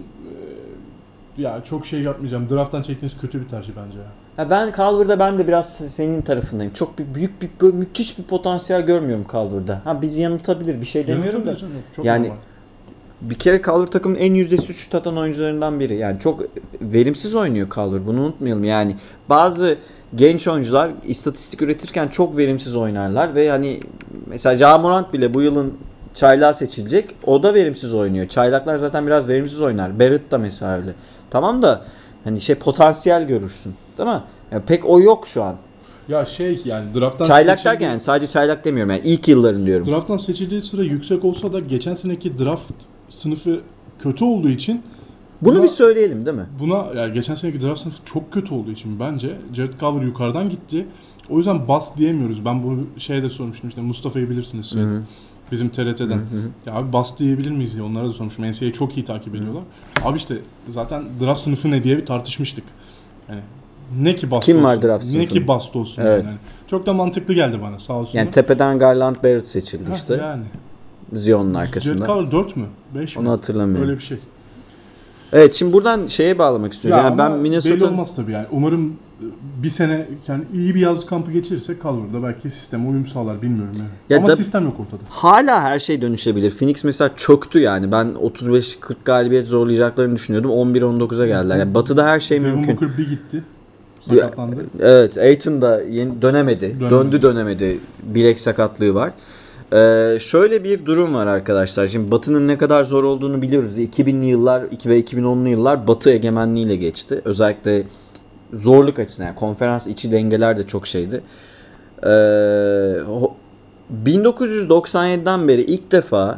S1: ya çok şey yapmayacağım. Draft'tan çektiğiniz kötü bir tercih bence ya.
S2: Ha ben Culver'da ben de biraz senin tarafındayım. Çok bir büyük bir böyle müthiş bir potansiyel görmüyorum Culver'da. Ha bizi yanıltabilir bir şey demiyorum da.
S1: Canım, çok
S2: Yani
S1: normal.
S2: bir kere Culver takımın en yüzdesi üç şut atan oyuncularından biri. Yani çok verimsiz oynuyor Culver. Bunu unutmayalım. Yani bazı genç oyuncular istatistik üretirken çok verimsiz oynarlar ve hani mesela Ja Morant bile bu yılın çaylağı seçilecek. O da verimsiz oynuyor. Çaylaklar zaten biraz verimsiz oynar. Barrett da mesela öyle. Tamam da hani şey potansiyel görürsün. Değil mi? Yani pek o yok şu an.
S1: Ya şey yani draft'tan
S2: Çaylak
S1: seçildiği-
S2: derken yani sadece çaylak demiyorum. Yani ilk yılların diyorum.
S1: Draft'tan seçildiği sıra yüksek olsa da geçen seneki draft sınıfı kötü olduğu için
S2: Bunu
S1: buna-
S2: bir söyleyelim değil mi?
S1: Buna yani geçen seneki draft sınıfı çok kötü olduğu için bence Jared Culver yukarıdan gitti. O yüzden bust diyemiyoruz. Ben bunu şeyde sormuştum işte Mustafa'yı bilirsiniz. Şey,
S2: Hı-hı.
S1: bizim T R T'den.
S2: Hı-hı.
S1: Ya abi bust diyebilir miyiz diye onlara da sormuştum. N C A A'yi çok iyi takip ediyorlar. Abi işte zaten draft sınıfı ne diye bir tartışmıştık. Yani ne ki bust
S2: Kim
S1: olsun.
S2: var draft
S1: Ne
S2: sınıfı?
S1: ki bust olsun.
S2: Evet.
S1: Yani. Çok da mantıklı geldi bana sağ olsun.
S2: Yani tepeden Garland Barrett seçildi
S1: Heh,
S2: işte.
S1: Yani.
S2: Zion'un
S1: Jared
S2: arkasında.
S1: Culver dört mü? beş mi?
S2: Onu hatırlamıyorum.
S1: Öyle bir şey.
S2: Evet şimdi buradan şeye bağlamak istiyorum.
S1: Ya
S2: Yani ben
S1: ama belli
S2: Minnesota
S1: olmaz tabii yani. Umarım bir sene yani iyi bir yaz kampı geçirirse Culver'da belki sisteme uyum sağlar bilmiyorum yani.
S2: Ya
S1: Ama
S2: da-
S1: sistem yok ortada.
S2: hala her şey dönüşebilir. Phoenix mesela çöktü yani. Ben otuz beş kırk galibiyet zorlayacaklarını düşünüyordum. on bir on dokuza geldiler. Yani batıda her şey
S1: Devin
S2: mümkün.
S1: Booker bir gitti. Sakatlandı.
S2: Evet, Ayton da yeni dönemedi.
S1: Dönemedi.
S2: Döndü dönemedi. Bilek sakatlığı var. Ee, şöyle bir durum var arkadaşlar. Şimdi Batı'nın ne kadar zor olduğunu biliyoruz. iki binli yıllar ve iki bin onlu yıllar Batı egemenliğiyle geçti. Özellikle zorluk açısından. Yani konferans içi dengeler de çok şeydi. Ee, bin dokuz yüz doksan yediden beri ilk defa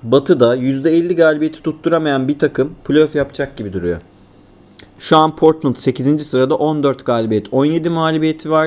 S2: Batı'da yüzde elli galibiyeti tutturamayan bir takım playoff yapacak gibi duruyor. Şu an Portland sekizinci sırada on dört galibiyet, on yedi mağlubiyeti var.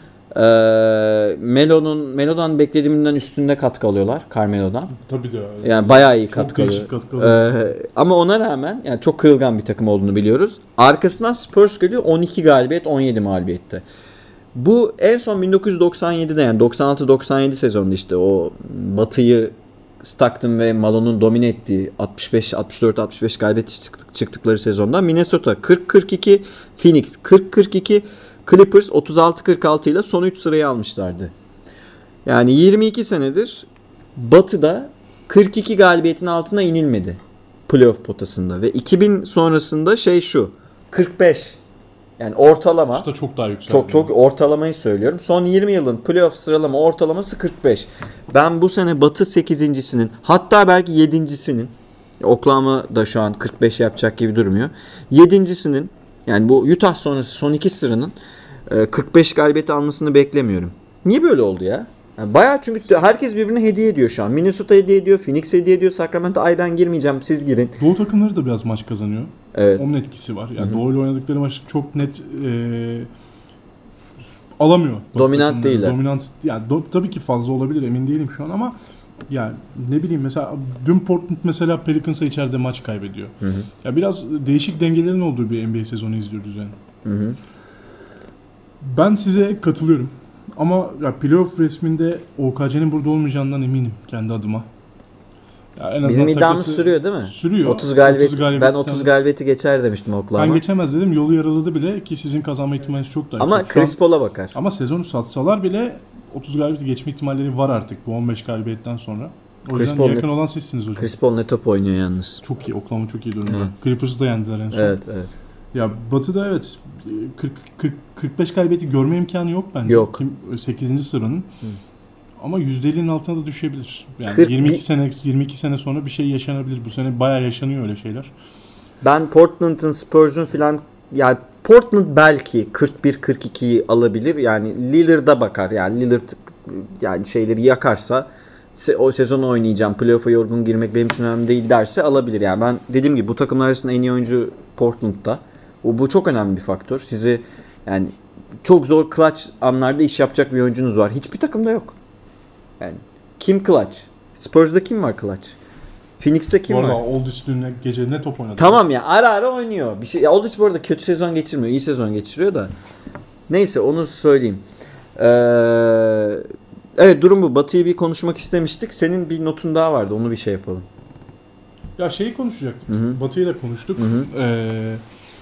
S2: Ee, Melo'nun Melo'dan beklediğimden üstünde katkı alıyorlar, Carmelo'dan.
S1: Tabii de.
S2: Yani bayağı iyi katkı
S1: çok
S2: alıyor.
S1: katkı alıyor.
S2: Ee, ama ona rağmen yani çok kırılgan bir takım olduğunu biliyoruz. Arkasından Spurs geliyor, on iki galibiyet, on yedi mağlubiyette. Bu en son bin dokuz yüz doksan yedide yani doksan altı doksan yedi sezonda işte o Batı'yı Stockton ve Malone'un domine ettiği altmış beş altmış dört altmış beş galibiyet çıktıkları sezonda Minnesota kırk kırk iki, Phoenix kırk kırk iki, Clippers otuz altı kırk altı ile son üç sırayı almışlardı. Yani yirmi iki senedir Batı'da kırk iki galibiyetin altına inilmedi playoff potasında ve iki bin sonrasında şey şu kırk beş. Yani ortalama
S1: İşte çok daha yüksek.
S2: Çok çok ortalamayı söylüyorum. Son yirmi yılın playoff sıralama ortalaması kırk beş. Ben bu sene Batı sekizincisinin hatta belki yedincisinin Oklahoma da şu an kırk beş yapacak gibi durmuyor. yedincisinin yani bu Utah sonrası son iki sıranın kırk beş galibiyeti almasını beklemiyorum. Niye böyle oldu ya? Yani bayağı çünkü herkes birbirine hediye ediyor şu an. Minnesota hediye ediyor, Phoenix hediye ediyor, Sacramento ay ben girmeyeceğim siz girin.
S1: Doğu takımları da biraz maç kazanıyor.
S2: Evet.
S1: Onun etkisi var. Yani Doğu ile oynadıkları maç çok net e, alamıyor.
S2: Dominant değiller.
S1: Dominant yani do, tabii ki fazla olabilir emin değilim şu an ama yani ne bileyim mesela dün Portland mesela Pelicans'a içeride maç kaybediyor. Hı hı. Ya biraz değişik dengelerin olduğu bir N B A sezonu izliyoruz yani. Hı hı. Ben size katılıyorum. Ama ya playoff resminde O K C'nin burada olmayacağından eminim kendi adıma.
S2: Ya bizim iddiamız sürüyor değil mi?
S1: Sürüyor.
S2: otuz galibiyet, otuz ben otuz galibiyeti geçer demiştim Oklahoma.
S1: Ben geçemez dedim. Yolu yaraladı bile ki sizin kazanma ihtimaliniz çok daha
S2: ama
S1: yüksek.
S2: Chris Paul'a bakar.
S1: Ama sezonu satsalar bile otuz galibiyeti geçme ihtimalleri var artık bu on beş galibiyetten sonra. O
S2: Chris
S1: yüzden
S2: Paul
S1: yakın
S2: ne,
S1: olan sizsiniz hocam.
S2: Chris Paul ne top oynuyor yalnız.
S1: Çok iyi. Oklahoma çok iyi durumda.
S2: Evet.
S1: Clippers'ı da yendiler en son.
S2: Evet, evet.
S1: Ya Batı'da evet kırk kırk kırk beş galibiyeti görme imkanı yok bence.
S2: Yok.
S1: Kim, sekizinci sıranın. Hı. Ama yüzde ellinin altına da düşebilir. Yani
S2: kırk
S1: yirmi iki sene yirmi iki sene sonra bir şey yaşanabilir. Bu sene bayağı yaşanıyor öyle şeyler.
S2: Ben Portland'ın, Spurs'un filan yani Portland belki kırk bir kırk ikiyi alabilir. Yani Lillard'a bakar. Yani Lillard yani şeyleri yakarsa o sezon oynayacağım. Playoff'a yorgun girmek benim için önemli değil derse alabilir. Yani ben dediğim gibi bu takımlar arasında en iyi oyuncu Portland'da. O bu çok önemli bir faktör. Sizi yani çok zor clutch anlarda iş yapacak bir oyuncunuz var. Hiçbir takımda yok. Yani kim clutch? Spurs'da kim var clutch? Phoenix'te kim
S1: bu
S2: var?
S1: Bu arada Aldridge dün gece ne top oynadı?
S2: Tamam ya ara ara oynuyor. Bir şey ya Aldridge bu arada kötü sezon geçirmiyor. İyi sezon geçiriyor da. Neyse onu söyleyeyim. Ee, evet durum bu. Batı'yı bir konuşmak istemiştik. Senin bir notun daha vardı. Onu bir şey yapalım.
S1: Ya şeyi konuşacaktık.
S2: Hı-hı.
S1: Batı'yı da konuştuk. Ee,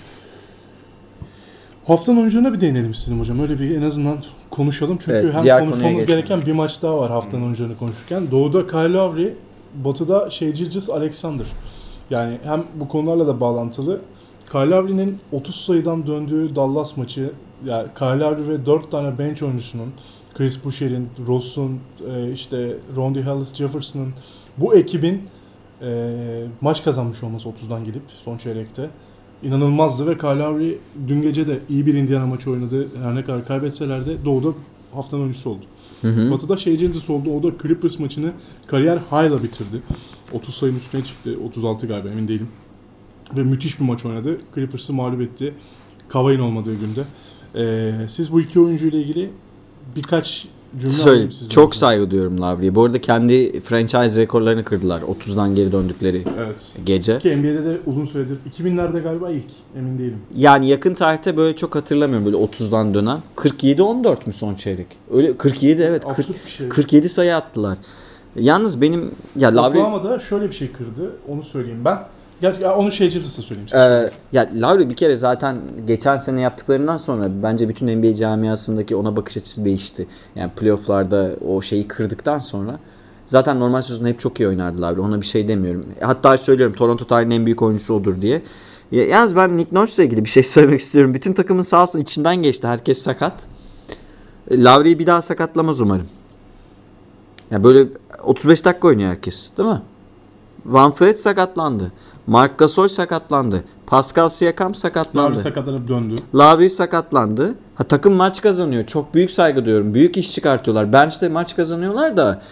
S1: haftanın oyuncularına bir değinelim istedim hocam. Öyle bir en azından konuşalım. Çünkü
S2: evet,
S1: hem konuşmamız gereken bir maç daha var haftanın oyuncularını konuşurken. Doğu'da Kyle Lowry, Batı'da Shai Gilgeous-Alexander. Yani hem bu konularla da bağlantılı. Kyle Lowry'nin otuz sayıdan döndüğü Dallas maçı, yani Kyle Lowry ve dört tane bench oyuncusunun, Chris Boucher'in, Ross'un, işte Rondae Hollis-Jefferson'ın bu ekibin e, maç kazanmış olması otuzdan gelip son çeyrekte inanılmazdı ve Kyle Lowry dün gece de iyi bir Indiana maçı oynadı. Her ne kadar kaybetseler de Doğu'da haftanın oyuncusu oldu. Hı hı. Batı'da Shai Gilgeous oldu. O da Clippers maçını kariyer high'la bitirdi. otuz sayının üstüne çıktı. otuz altı galiba emin değilim. Ve müthiş bir maç oynadı. Clippers'ı mağlup etti. Kavay'ın olmadığı günde. Ee, siz bu iki oyuncuyla ilgili birkaç cümle
S2: Söyle, çok saygı duyuyorum Lowry'ye. Bu arada kendi franchise rekorlarını kırdılar. otuzdan geri döndükleri
S1: evet.
S2: gece.
S1: Ki N B A'de de uzun süredir. iki binlerde galiba ilk. Emin değilim.
S2: Yani yakın tarihte böyle çok hatırlamıyorum böyle otuzdan dönen. kırk yedi on dört mü son çeyrek? Öyle kırk yedi evet.
S1: Absürt bir şey.
S2: kırk yedi sayı attılar. Yalnız benim ya Lowry
S1: Oklahoma'da şöyle bir şey kırdı. Onu söyleyeyim ben. Gerçi onu Shai Gilgeous'a söyleyeyim.
S2: Ee, ya Lowry bir kere zaten geçen sene yaptıklarından sonra bence bütün N B A camiasındaki ona bakış açısı değişti. Yani playoff'larda o şeyi kırdıktan sonra zaten normal sezonda hep çok iyi oynardı Lowry. Ona bir şey demiyorum. Hatta söylüyorum Toronto tarihinin en büyük oyuncusu odur diye. Ya, yalnız ben Nick Nurse'la ilgili bir şey söylemek istiyorum. Bütün takımın sağ olsun içinden geçti. Herkes sakat. Lowry'yi bir daha sakatlamaz umarım. Ya böyle otuz beş dakika oynuyor herkes, değil mi? Van Fleet sakatlandı. Marc Gasol sakatlandı. Pascal Siakam sakatlandı.
S1: Lowry sakatlanıp döndü.
S2: Lowry sakatlandı. Ha, takım maç kazanıyor. Çok büyük saygı duyuyorum. Büyük iş çıkartıyorlar. Bench'te maç kazanıyorlar da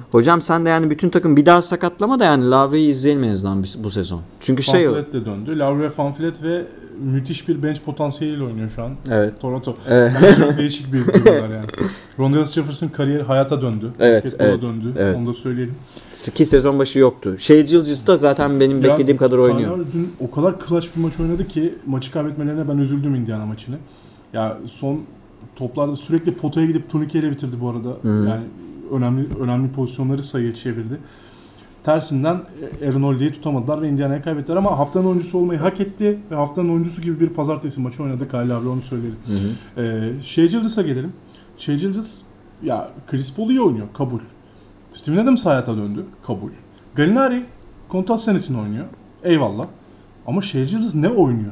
S2: Hocam sen de yani bütün takım bir daha sakatlama da yani Lowry'i izleyelim en azından bu sezon. Çünkü
S1: Van
S2: şey o.
S1: Vliet de döndü. Lowry, Van Vliet ve müthiş bir bench potansiyeliyle oynuyor şu an.
S2: Evet.
S1: Toronto.
S2: Evet.
S1: Çok değişik bir durumlar yani. Rondale Jefferson kariyeri hayata döndü.
S2: Evet,
S1: Basketbola
S2: evet,
S1: döndü.
S2: evet.
S1: Onu da söyleyelim.
S2: Ki sezon başı yoktu. Shai Gilgeous da zaten benim
S1: Ya,
S2: beklediğim kadar oynuyor.
S1: Tyler dün o kadar clutch bir maç oynadı ki maçı kaybetmelerine ben üzüldüm Indiana maçını. Ya son toplarda sürekli potaya gidip turnikeyle bitirdi bu arada.
S2: Hmm.
S1: Yani önemli önemli pozisyonları sayıya çevirdi. Tersinden Aaron Holiday'i tutamadılar ve Indiana'ya kaybettiler ama haftanın oyuncusu olmayı hak etti ve haftanın oyuncusu gibi bir pazartesi maçı oynadı Kyle Lowry, onu söyleyelim.
S2: Hı hı.
S1: Ee, Shai Gilgeous'a gelelim. Shai Gilgeous ya Chris Paul iyi oynuyor, kabul. Steven Adams hayata döndü, kabul. Gallinari kontrat senesini oynuyor, eyvallah. Ama Shai Gilgeous ne oynuyor?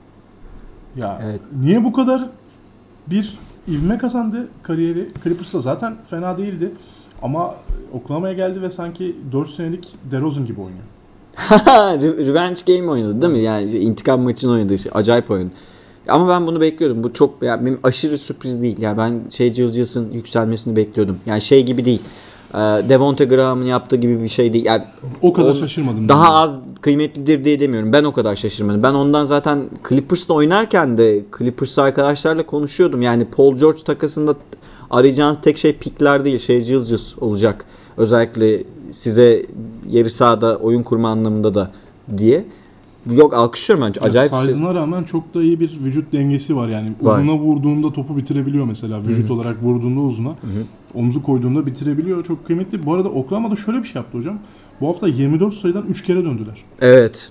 S1: Ya
S2: Evet.
S1: niye bu kadar bir ivme kazandı kariyeri? Clippers'ta zaten fena değildi. Ama Oklahoma'ya geldi ve sanki dört senelik DeRozan gibi oynuyor.
S2: Revenge game oynadı değil mi? Yani intikam maçını oynadı. Şey, acayip oyun. Ama ben bunu bekliyordum. Bu çok yani benim aşırı sürpriz değil. Yani ben Shai Gilgeous'ın yükselmesini bekliyordum. Yani şey gibi değil. Devonte Graham'ın yaptığı gibi bir şey değil. Yani
S1: o kadar
S2: on,
S1: şaşırmadım.
S2: Daha az kıymetlidir diye demiyorum. Ben o kadar şaşırmadım. Ben ondan zaten Clippers'ta oynarken de Clippers arkadaşlarla konuşuyordum. Yani Paul George takasında arayacağınız tek şey pikler değil. Shai Gilgeous olacak. Özellikle size yarı sahada oyun kurma anlamında da diye. Yok, alkışlıyorum bence. Acayip.
S1: Size'ına rağmen çok da iyi bir vücut dengesi var yani.
S2: Var.
S1: Uzuna vurduğunda topu bitirebiliyor mesela. Vücut Hı-hı. olarak vurduğunda uzuna. Hı-hı. Omuzu koyduğunda bitirebiliyor. Çok kıymetli. Bu arada Oklahoma'da şöyle bir şey yaptı hocam. Bu hafta yirmi dört sayıdan üç kere döndüler.
S2: Evet.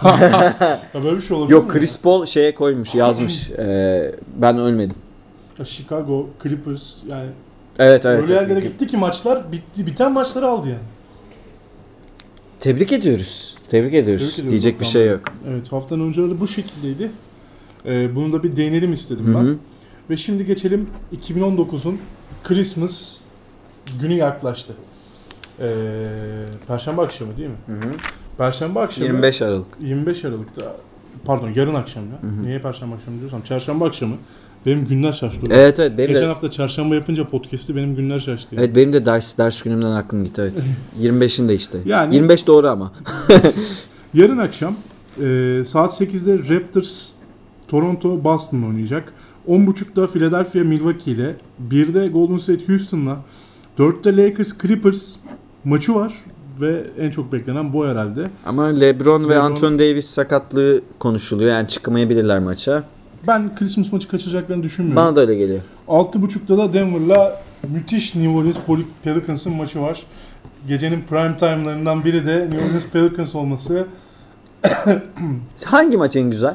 S1: Ya böyle bir şey olabilir
S2: Yok,
S1: mi?
S2: Chris Paul şeye koymuş, yazmış. ee, ben ölmedim.
S1: Chicago, Clippers yani.
S2: Evet evet.
S1: Öyle yerlere
S2: evet.
S1: gitti ki maçlar bitti, biten maçları aldı yani.
S2: Tebrik ediyoruz. Tebrik ediyoruz. Tebrik ediyoruz. Diyecek bir şey yok.
S1: Evet, haftanın oyuncuları bu şekildeydi. Ee, bunu da bir değinelim istedim ben. Hı-hı. Ve şimdi geçelim iki bin on dokuzun Christmas günü yaklaştı. Ee, Perşembe akşamı değil mi?
S2: Hı-hı.
S1: Perşembe akşamı.
S2: yirmi beş Aralık.
S1: yirmi beş Aralık'ta. Pardon, yarın akşam ya. Hı-hı. Niye Perşembe akşamı diyorsam. Çarşamba akşamı. Benim günler şaştı.
S2: Evet evet. Benim
S1: Geçen
S2: de...
S1: hafta çarşamba yapınca podcast'i benim günler şaştı. Yani.
S2: Evet, benim de ders ders günümden aklım gitti, evet. yirmi beşinde işte.
S1: Yani,
S2: yirmi beş doğru ama.
S1: Yarın akşam e, saat sekizde Raptors Toronto Boston oynayacak. on buçukta Philadelphia Milwaukee ile, birde Golden State Houston'la, dörtte Lakers Clippers maçı var ve en çok beklenen bu herhalde.
S2: Ama LeBron, LeBron ve Anthony Davis sakatlığı konuşuluyor. Yani çıkamayabilirler maça.
S1: Ben Christmas maçı kaçıracaklarını düşünmüyorum.
S2: Bana da öyle geliyor.
S1: altı buçukta da Denver'la müthiş New Orleans Pelicans'ın maçı var. Gecenin prime time'larından biri de New Orleans Pelicans olması.
S2: Hangi maç en güzel?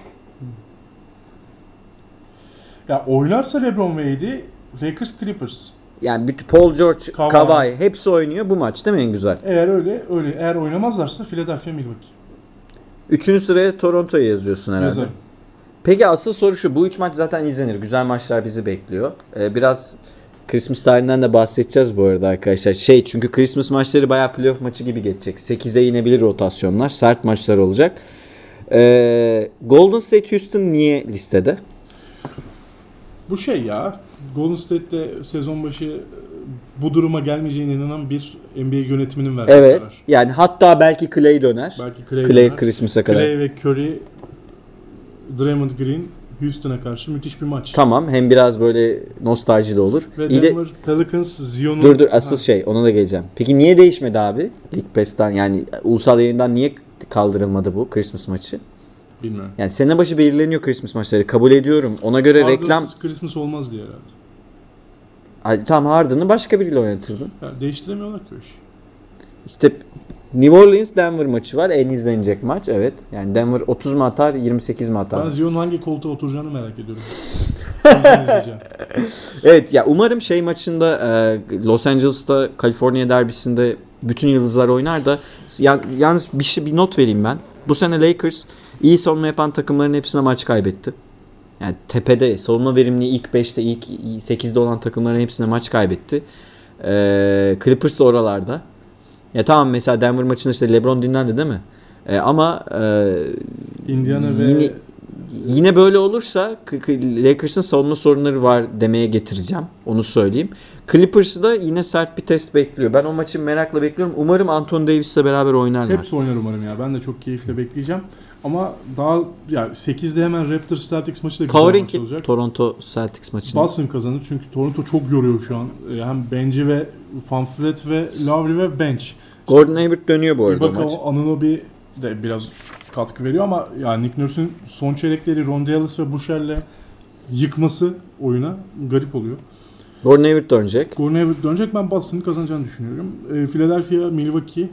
S1: Ya oynarsa LeBron ve A D, Lakers Clippers.
S2: Yani bütün Paul George,
S1: Kawhi.
S2: Kawhi hepsi oynuyor. Bu maç değil mi en güzel?
S1: Eğer öyle, öyle. Eğer oynamazlarsa Philadelphia Milwaukee.
S2: Üçüncü sıraya Toronto'yu yazıyorsun herhalde.
S1: Yazarım.
S2: Peki asıl soru şu. Bu üç maç zaten izlenir. Güzel maçlar bizi bekliyor. Ee, biraz Christmas tarihinden de bahsedeceğiz bu arada arkadaşlar. Şey, çünkü Christmas maçları bayağı playoff maçı gibi geçecek. sekize inebilir rotasyonlar. Sert maçlar olacak. Ee, Golden State Houston niye listede?
S1: Bu şey ya. Golden State'de sezon başı bu duruma gelmeyeceğine inanan bir N B A yönetiminin verdiği
S2: evet,
S1: karar.
S2: Yani hatta belki Clay döner.
S1: Belki Clay,
S2: Clay
S1: döner.
S2: Christmas'a kadar.
S1: Clay ve Curry, Draymond Green Houston'a karşı müthiş bir maç.
S2: Tamam, hem biraz böyle nostalji de olur.
S1: Ve
S2: İyi
S1: Denver
S2: de...
S1: Pelicans Zion'un...
S2: Dur dur asıl ha. şey, ona da geleceğim. Peki niye değişmedi abi? League Pass'tan yani ulusal yayından niye kaldırılmadı bu Christmas maçı?
S1: Bilmiyorum.
S2: Yani sene başı belirleniyor Christmas maçları. Kabul ediyorum. Ona göre
S1: Harden'sız
S2: reklam...
S1: Christmas olmaz diye herhalde.
S2: Ay, tamam, Harden'ı başka biriyle oynatırdın.
S1: Yani değiştiremiyorlar ki o işi.
S2: İşte New Orleans Denver maçı var. En izlenecek maç. Evet. Yani Denver otuz mu atar, yirmi sekiz mi atar?
S1: Ben Zion'un hangi koltuğa oturacağını merak ediyorum.
S2: Evet ya, umarım şey maçında Los Angeles'ta Kaliforniya derbisinde bütün yıldızlar oynar da yalnız bir şey, bir not vereyim ben. Bu sene Lakers iyi savunma yapan takımların hepsine maç kaybetti. Yani tepede savunma verimli ilk beşte, ilk sekizde olan takımların hepsine maç kaybetti. Ee, Clippers da oralarda. Ya tamam, mesela Denver maçında işte LeBron dinlendi değil mi? Ee, ama e,
S1: Indiana
S2: yine,
S1: ve
S2: yine böyle olursa Lakers'ın savunma sorunları var demeye getireceğim. Onu söyleyeyim. Clippers'ı da yine sert bir test bekliyor. Ben o maçı merakla bekliyorum. Umarım Anthony Davis'le beraber oynarlar.
S1: Hepsi oynar umarım ya. Ben de çok keyifle bekleyeceğim. Ama daha ya sekizde hemen Raptors Celtics maçı da güzel
S2: Favorin
S1: maç
S2: kim?
S1: olacak.
S2: Toronto Celtics maçını.
S1: Boston kazanır çünkü Toronto çok yoruyor şu an. Hem Benji ve Van Fleet ve Lowry ve bench.
S2: Gordon Hayward dönüyor bu arada
S1: Ibaka,
S2: maç.
S1: Anunoby de biraz katkı veriyor ama yani Nick Nurse'un son çeyrekleri Rondae Ellis ve Boucher'le yıkması oyuna garip oluyor.
S2: Gordon Hayward dönecek.
S1: Gordon Hayward dönecek. Ben Boston'ın kazanacağını düşünüyorum. E, Philadelphia, Milwaukee.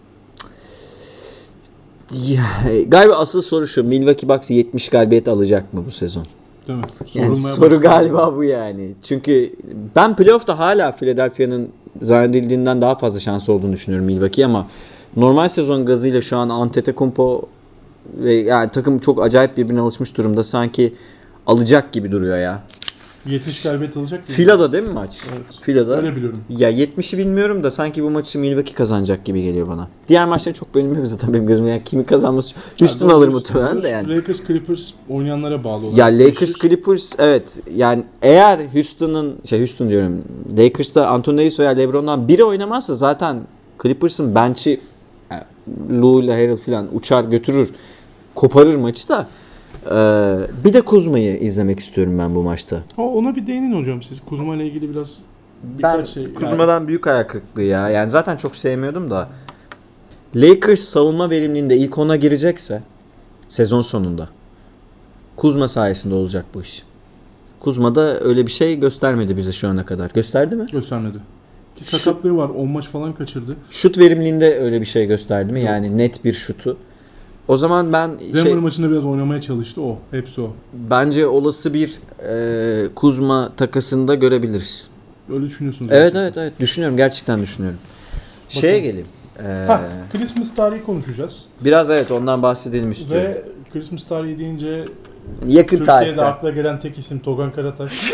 S2: Ya, galiba asıl soru şu. Milwaukee Bucks yetmiş galibiyet alacak mı bu sezon?
S1: Değil mi?
S2: Yani soru galiba bu yani. Çünkü ben playoff'ta hala Philadelphia'nın zannedildiğinden daha fazla şansı olduğunu düşünüyorum Milwaukee ama normal sezon gazıyla şu an Antetokounmpo ve yani takım çok acayip birbirine alışmış durumda. Sanki alacak gibi duruyor ya.
S1: yetmiş galibiyet alacak.
S2: Fila'da değil mi maç?
S1: Evet.
S2: Fila'da.
S1: Öyle biliyorum.
S2: Ya yetmişi bilmiyorum da sanki bu maçı Milwaukee kazanacak gibi geliyor bana. Diğer maçların çok bölünmüyor zaten benim gözümde. Yani kimi kazanması Houston
S1: yani
S2: alır muhtemelen de yani.
S1: Lakers Clippers oynayanlara bağlı olarak.
S2: Ya Lakers Clippers evet yani eğer Houston'ın şey Houston diyorum Lakers'ta Anthony Davis veya LeBron'dan biri oynamazsa zaten Clippers'ın bench'i yani Lou ile Harrell falan uçar götürür koparır maçı da ee, bir de Kuzma'yı izlemek istiyorum ben bu maçta.
S1: Ha, ona bir değinin hocam siz. Kuzma ile ilgili biraz
S2: Ben
S1: şey,
S2: Kuzma'dan yani. Büyük ayak kırıklığı ya. Yani zaten çok sevmiyordum da Lakers savunma verimliliğinde ilk ona girecekse sezon sonunda Kuzma sayesinde olacak bu iş. Kuzma da öyle bir şey göstermedi bize şu ana kadar. Gösterdi mi?
S1: Göstermedi. Ki sakatlığı var. on maç falan kaçırdı.
S2: Şut verimliliğinde öyle bir şey gösterdi mi? Yok. Yani net bir şutu. O zaman ben
S1: Denver
S2: şey,
S1: maçında biraz oynamaya çalıştı o. Hepsi o.
S2: Bence olası bir e, Kuzma takasında görebiliriz.
S1: Öyle düşünüyorsunuz.
S2: Evet gerçekten. evet evet düşünüyorum gerçekten düşünüyorum. Bakın. Şeye geleyim. Ee,
S1: ha, Christmas tarihi konuşacağız.
S2: Biraz evet ondan bahsedelim istiyorum.
S1: Ve Christmas tarihi deyince
S2: yakın
S1: Türkiye'de
S2: tarihte
S1: akla gelen tek isim Togan Karataş.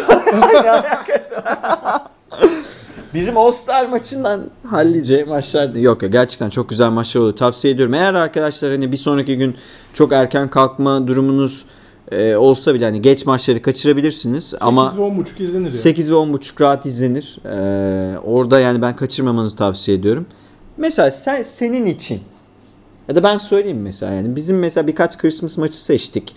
S2: Bizim All Star maçından hallice maçlar yok ya gerçekten çok güzel maçlar oldu. Tavsiye ediyorum. Eğer arkadaşlar hani bir sonraki gün çok erken kalkma durumunuz e, olsa bile hani geç maçları kaçırabilirsiniz
S1: sekiz
S2: ama
S1: sekiz ve on buçuk izlenir ya.
S2: sekiz ve on buçuk rahat izlenir. Ee, orada yani ben kaçırmamanızı tavsiye ediyorum. Mesela sen senin için ya da ben söyleyeyim mesela yani bizim mesela birkaç Christmas maçı seçtik.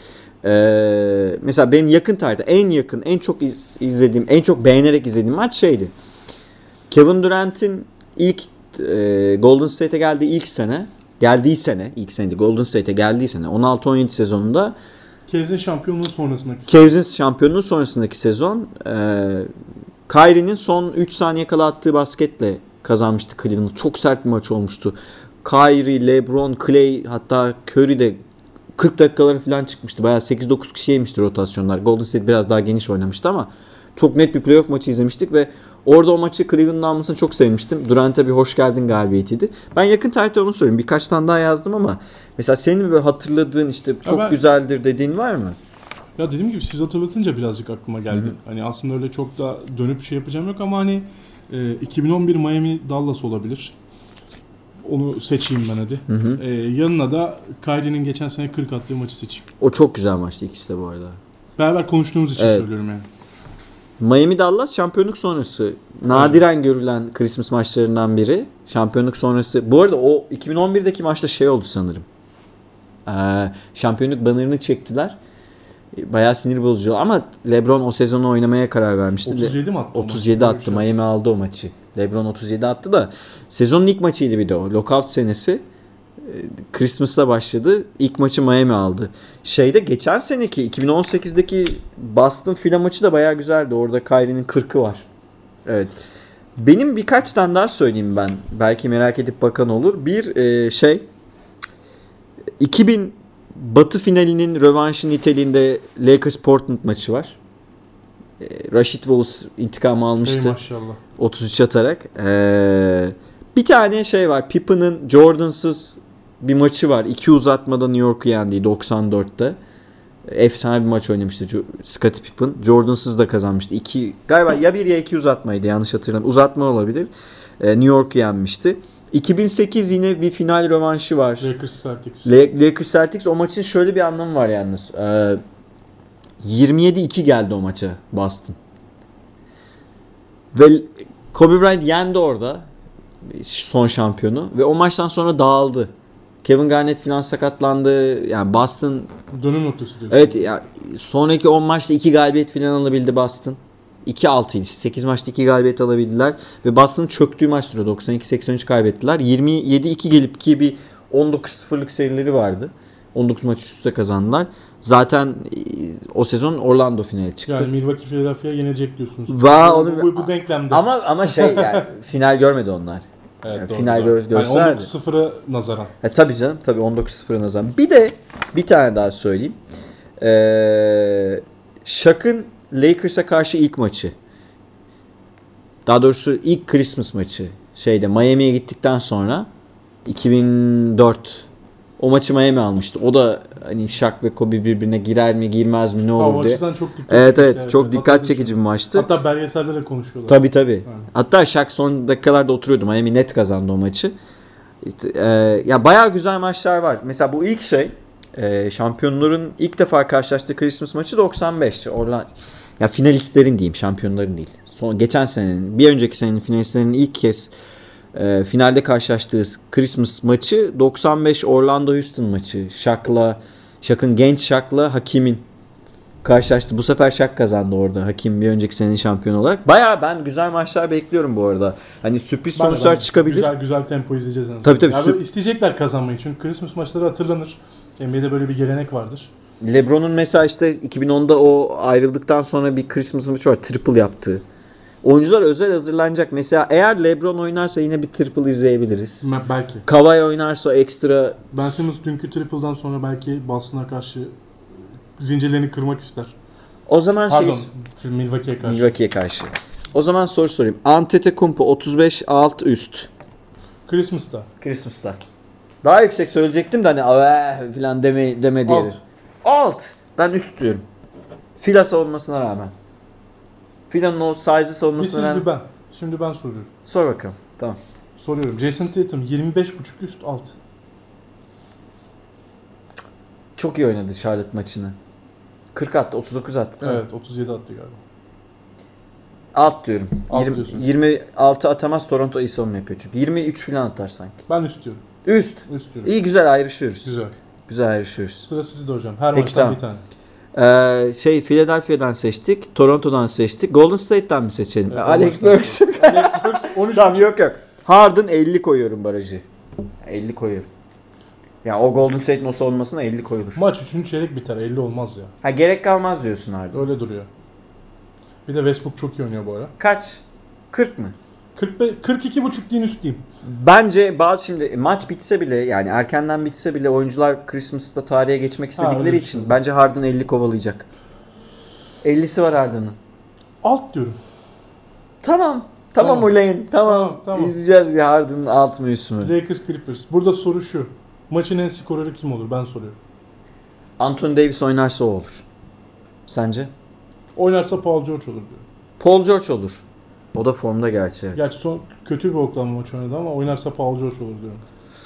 S2: Ee, mesela benim yakın tarihte en yakın en çok iz, izlediğim en çok beğenerek izlediğim maç şeydi. Kevin Durant'in ilk e, Golden State'e geldiği ilk sene, geldiği sene, ilk senedi Golden State'e geldiği sene on altı on yedi sezonunda
S1: Cavs'in şampiyonluğu sonrasındaki sezon.
S2: Cavs'in şampiyonluğu sonrasındaki sezon e, Kyrie'nin son üç saniye kala attığı basketle kazanmıştı Cleveland. Çok sert bir maç olmuştu. Kyrie, LeBron, Clay hatta Curry de kırk dakikaları falan çıkmıştı. Bayağı sekiz dokuz kişiymişti rotasyonlar. Golden State biraz daha geniş oynamıştı ama çok net bir playoff maçı izlemiştik ve orada o maçı Cleveland'ın almasını çok sevmiştim. Durant'a bir hoş geldin galibiyetiydi. Ben yakın tarihte onu söyleyeyim. Birkaç tane daha yazdım ama mesela senin böyle hatırladığın işte çok ben, güzeldir dediğin var mı?
S1: Ya dediğim gibi siz hatırlatınca birazcık aklıma geldi. Hı-hı. Hani aslında öyle çok da dönüp şey yapacağım yok ama hani e, iki bin on bir Miami Dallas olabilir. Onu seçeyim ben hadi. E, yanına da Kyrie'nin geçen sene kırk attığı maçı seçeyim.
S2: O çok güzel maçtı ikisi de bu arada.
S1: Beraber konuştuğumuz için evet. söylüyorum yani.
S2: Miami Dallas şampiyonluk sonrası nadiren evet. görülen Christmas maçlarından biri. Şampiyonluk sonrası. Bu arada o iki bin on birdeki maçta şey oldu sanırım. Ee, şampiyonluk bannerını çektiler. Bayağı sinir bozucu ama LeBron o sezonu oynamaya karar vermişti.
S1: otuz yedi mi attı?
S2: otuz yedi attı. Miami aldı o maçı. LeBron otuz yedi attı da sezonun ilk maçıydı bir de o. Lockout senesi. Christmas'ta başladı. İlk maçı Miami aldı. Şeyde geçen seneki iki bin on sekizdeki Boston Fila maçı da bayağı güzeldi. Orada Kyrie'nin kırkı var. Evet. Benim birkaç tane daha söyleyeyim ben. Belki merak edip bakan olur. Bir e, şey iki bin Batı finalinin rövanşı niteliğinde Lakers Portland maçı var. E, Rashid Wallace intikamı almıştı.
S1: Ey maşallah.
S2: otuz üç atarak. E, bir tane şey var. Pippen'ın Jordan'sız bir maçı var. İki uzatmada New York'u yendiği doksan dörtte. Efsane bir maç oynamıştı Scottie Pippen. Jordan'sız da kazanmıştı. İki, galiba ya bir ya iki uzatmaydı yanlış hatırlamıyorum. Uzatma olabilir. Ee, New York'u yenmişti. iki bin sekiz yine bir final rövanşı var.
S1: Lakers Celtics.
S2: La- Lakers Celtics o maçın şöyle bir anlamı var yalnız. Ee, yirmi yedi iki geldi o maça Boston. Ve Kobe Bryant yendi orada son şampiyonu ve o maçtan sonra dağıldı. Kevin Garnett falan sakatlandı. Yani Boston
S1: dönüm noktası diyorsun.
S2: Evet yani sonraki on maçta iki galibiyet falan alabildi Boston. iki altıydı. sekiz maçta iki galibiyet alabildiler ve Boston'ın çöktüğü maçtır o. doksan iki seksen üç kaybettiler. yirmi yedi iki gelip ki bir on dokuz sıfırlık serileri vardı. on dokuz maç üst üste kazandılar. Zaten o sezon Orlando finale çıktı.
S1: Yani Milwaukee Philadelphia yenecek diyorsunuz.
S2: Va,
S1: bu,
S2: onu,
S1: bu, bu denklemde.
S2: Ama ama şey yani final görmedi onlar.
S1: Evet,
S2: yani
S1: doğru,
S2: final
S1: doğru.
S2: gör,
S1: Yani
S2: gösterdi.
S1: on dokuz sıfıra nazaran.
S2: E, tabii canım. Tabii on dokuz sıfıra nazaran. Bir de bir tane daha söyleyeyim. Ee, Shaq'ın Lakers'a karşı ilk maçı. Daha doğrusu ilk Christmas maçı. Şeyde Miami'ye gittikten sonra iki bin dört o maçı Miami almıştı. O da hani Shaq ve Kobe birbirine girer mi girmez mi ne olur
S1: ha, o
S2: diye.
S1: açıdan çok dikkat
S2: Evet evet
S1: yani.
S2: çok dikkat
S1: Hatta
S2: çekici bir maçtı.
S1: Hatta belgeselde de konuşuyorlar.
S2: Tabii tabii.
S1: Yani.
S2: Hatta Shaq son dakikalarda oturuyordu. Miami net kazandı o maçı. Ee, ya bayağı güzel maçlar var. Mesela bu ilk şey e, şampiyonların ilk defa karşılaştığı Christmas maçı doksan beş. Orlan ya finalistlerin diyeyim, şampiyonların değil. Son geçen senenin, bir önceki senenin finalistlerinin ilk kez e, finalde karşılaştığı Christmas maçı doksan beş Orlando Houston maçı. Shaq'la Shaq'ın genç Shaq'la Hakim'in karşılaştı. Bu sefer Shaq kazandı orada. Hakim bir önceki senenin şampiyonu olarak. Bayağı ben güzel maçlar bekliyorum bu arada. Hani sürpriz
S1: Ben de,
S2: sonuçlar
S1: ben de.
S2: çıkabilir.
S1: Güzel güzel tempo izleyeceğiz. Yani.
S2: Tabii tabii.
S1: Yani
S2: Süp-
S1: isteyecekler kazanmayı. Çünkü Christmas maçları hatırlanır. N B A'de böyle bir gelenek vardır.
S2: LeBron'un mesela işte iki bin onda o ayrıldıktan sonra bir Christmas maçı var. Triple yaptığı. Oyuncular özel hazırlanacak. Mesela eğer LeBron oynarsa yine bir triple izleyebiliriz.
S1: Belki.
S2: Kawhi oynarsa ekstra...
S1: Ben Simmons dünkü triple'dan sonra belki Boston'a karşı zincirlerini kırmak ister.
S2: O zaman
S1: Pardon,
S2: şey...
S1: Milwaukee'ye karşı.
S2: Milwaukee'ye karşı. O zaman soru sorayım. Antetokounmpo otuz beş alt üst.
S1: Christmas'ta.
S2: Christmas'ta. Daha yüksek söyleyecektim de hani avee falan deme, deme diye.
S1: Alt.
S2: Alt. Ben üst diyorum. Fila savunmasına rağmen. Fila'nın o size'ı
S1: Bir siz
S2: savunmasına rağmen.
S1: bir ben. Şimdi ben soruyorum.
S2: Sor bakalım. Tamam.
S1: Soruyorum. Jason Tatum yirmi beş buçuk üst alt.
S2: Çok iyi oynadı Charlotte maçını. kırk attı, otuz dokuz attı değil mi?
S1: Evet, otuz yedi attı galiba.
S2: Alt diyorum.
S1: Alt
S2: yirmi,
S1: diyorsun.
S2: yirmi altı atamaz, Toronto iyi savunma yapıyor çünkü. yirmi üç falan atar sanki.
S1: Ben üst diyorum.
S2: Üst.
S1: Üst diyorum.
S2: İyi güzel ayrışıyoruz.
S1: Güzel.
S2: Güzel ayrışıyoruz.
S1: Sıra sizde hocam. Her
S2: Peki,
S1: maçtan
S2: tamam.
S1: bir tane.
S2: Ee, şey Philadelphia'dan seçtik. Toronto'dan seçtik. Golden State'ten mi seçelim?
S1: Evet,
S2: Alex
S1: Golden
S2: Burks.
S1: Alex Burks on üç.
S2: Tamam yok yok. Harden elli koyuyorum barajı. elli koyuyorum. Ya o Golden State'in o savunmasına elli koyulur.
S1: Maç üçüncü çeyrek biter. elli olmaz ya.
S2: Ha gerek kalmaz diyorsun Harden.
S1: Öyle duruyor. Bir de Westbrook çok iyi oynuyor bu ara.
S2: Kaç? kırk mı?
S1: kırk beş, kırk iki buçuk deyin üst diyeyim.
S2: Bence bazı şimdi maç bitse bile yani erkenden bitse bile oyuncular Christmas'ta tarihe geçmek istedikleri
S1: öyle
S2: için
S1: düşünüyorum.
S2: bence Harden elli kovalayacak. ellisi var Harden'ın.
S1: Alt diyorum.
S2: Tamam. Tamam
S1: Tamam.
S2: ulayın. Tamam.
S1: Tamam, tamam.
S2: İzleyeceğiz bir Harden'ın alt mı üst mü?
S1: Lakers Clippers. Burada soru şu. Maçın en skoreri kim olur? Ben soruyorum.
S2: Anthony Davis oynarsa o olur. Sence?
S1: Oynarsa Paul George olur diyorum.
S2: Paul George olur. O da formda gerçi. Evet.
S1: Gerçi son kötü bir Oklahoma maçı oynadı ama oynarsa Paul George olur diyorum.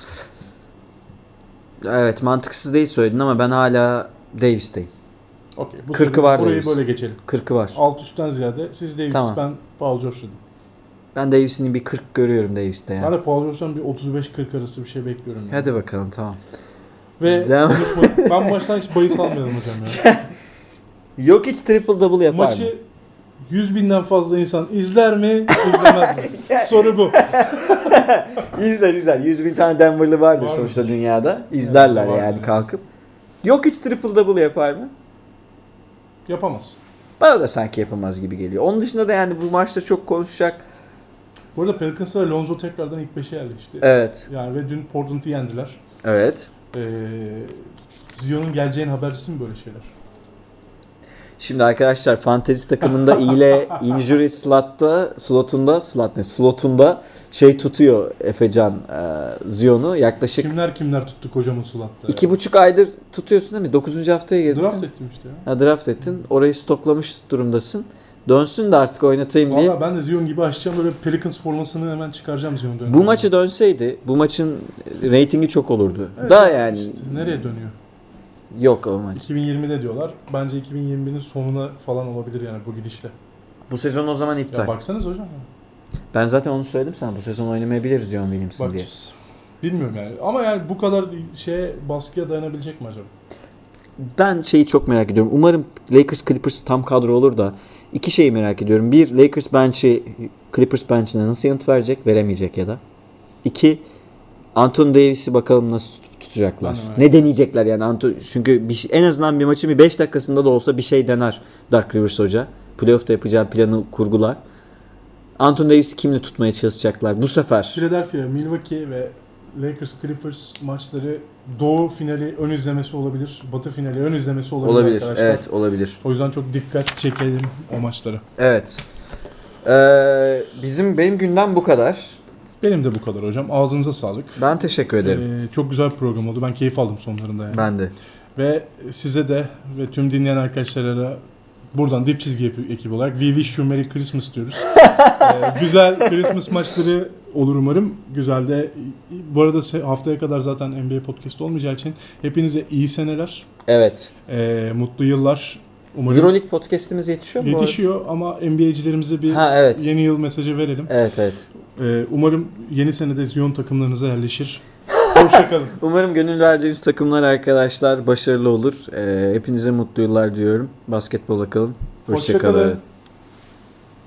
S2: Evet mantıksız değil söyledin ama ben hala Davis'teyim.
S1: Okey. Bu
S2: kırkı
S1: soru-
S2: var
S1: Burayı
S2: Davis.
S1: böyle geçelim.
S2: kırkı var.
S1: Alt üstten ziyade siz Davis,
S2: Tamam.
S1: ben Paul George dedim.
S2: Ben Davis'in bir kırk görüyorum Davis'te ya.
S1: Ben de Paul George'dan bir otuz beş kırk arası bir şey bekliyorum. Yani.
S2: Hadi bakalım tamam.
S1: Ve
S2: Devam.
S1: konuşma, ben maçtan hiç bahis almayalım hocam ya.
S2: Yok hiç triple double yapar
S1: Maçı
S2: mı?
S1: yüz binden fazla insan izler mi, izlemez mi? Soru bu.
S2: İzler izler. yüz bin tane Denver'lı vardır
S1: Var
S2: sonuçta dünyada. İzlerler
S1: Evet, var
S2: yani
S1: yani.
S2: kalkıp. Yok hiç triple double yapar mı?
S1: Yapamaz.
S2: Bana da sanki yapamaz gibi geliyor. Onun dışında da yani bu maçta çok konuşacak.
S1: Bu arada Pelicans'a Lonzo tekrardan ilk beşe yerleşti.
S2: Evet.
S1: Yani ve dün Portland'ı yendiler.
S2: Evet.
S1: Ee, Zion'un geleceğinin habercisi mi böyle şeyler?
S2: Şimdi arkadaşlar fantezi takımında ile injury slotta slotunda slot ne slotunda şey tutuyor Efecan e, Zion'u yaklaşık
S1: Kimler kimler tuttu kocamın sulatta?
S2: iki buçuk aydır tutuyorsun değil mi? dokuzuncu haftaya girdin.
S1: Draft ettim işte ya.
S2: Ha, draft ettin. Orayı stoklamış durumdasın. Dönsün de artık oynatayım diye.
S1: Valla ben de Zion gibi açacağım böyle Pelicans formasını hemen çıkaracağım Zion döndüğünde.
S2: Bu maçı dönseydi bu maçın reytingi çok olurdu.
S1: Evet,
S2: Daha yani
S1: işte nereye dönüyor?
S2: Yok o maç.
S1: iki bin yirmide diyorlar. Bence iki bin yirminin sonuna falan olabilir yani bu gidişle.
S2: Bu sezon o zaman iptal.
S1: Ya baksanız hocam.
S2: Ben zaten onu söyledim sana. Bu sezon oynamayabiliriz Zion Williamson diye.
S1: Bakacağız. Bilmiyorum yani. Ama yani bu kadar şeye baskıya dayanabilecek mi acaba?
S2: Ben şeyi çok merak ediyorum. Umarım Lakers Clippers tam kadro olur da iki şeyi merak ediyorum. Bir, Lakers bench'i Clippers bench'ine nasıl yanıt verecek? Veremeyecek ya da. İki, Anthony Davis'i bakalım nasıl tut- tutacaklar. Ne deneyecekler yani? Anthony, çünkü bir, en azından bir maçın bir beş dakikasında da olsa bir şey dener Doug Rivers hoca. Playoff'ta yapacağı planı kurgular. Anthony Davis'i kimle tutmaya çalışacaklar bu sefer?
S1: Philadelphia, Milwaukee ve Lakers Clippers maçları Doğu finali ön izlemesi olabilir. Batı finali ön izlemesi olabilir,
S2: Olabilir.
S1: arkadaşlar.
S2: Evet, olabilir.
S1: O yüzden çok dikkat çekelim o maçlara.
S2: Evet. Ee, bizim benim gündem bu kadar.
S1: Benim de bu kadar hocam. Ağzınıza sağlık.
S2: Ben teşekkür ederim.
S1: Ee, çok güzel bir program oldu. Ben keyif aldım sonlarında yani.
S2: Ben de.
S1: Ve size de ve tüm dinleyen arkadaşlara da buradan Dip Çizgi ekibi, ekibi olarak We Wish You Merry Christmas diyoruz. ee, güzel Christmas maçları olur umarım. Güzel de bu arada haftaya kadar zaten N B A podcast olmayacağı için hepinize iyi seneler.
S2: Evet.
S1: Ee, mutlu yıllar. Umarım
S2: Euroleague podcast'imiz yetişiyor mu?
S1: yetişiyor ama N B A'cilerimize bir
S2: Ha, evet.
S1: yeni yıl mesajı verelim.
S2: Evet evet.
S1: Ee, umarım yeni senede Zion takımlarınıza yerleşir. Hoşçakalın.
S2: Umarım gönül verdiğiniz takımlar arkadaşlar başarılı olur. Ee, hepinize mutlu yıllar diyorum. Basketbola kalın. Hoşçakalın.
S1: Hoşça kalın.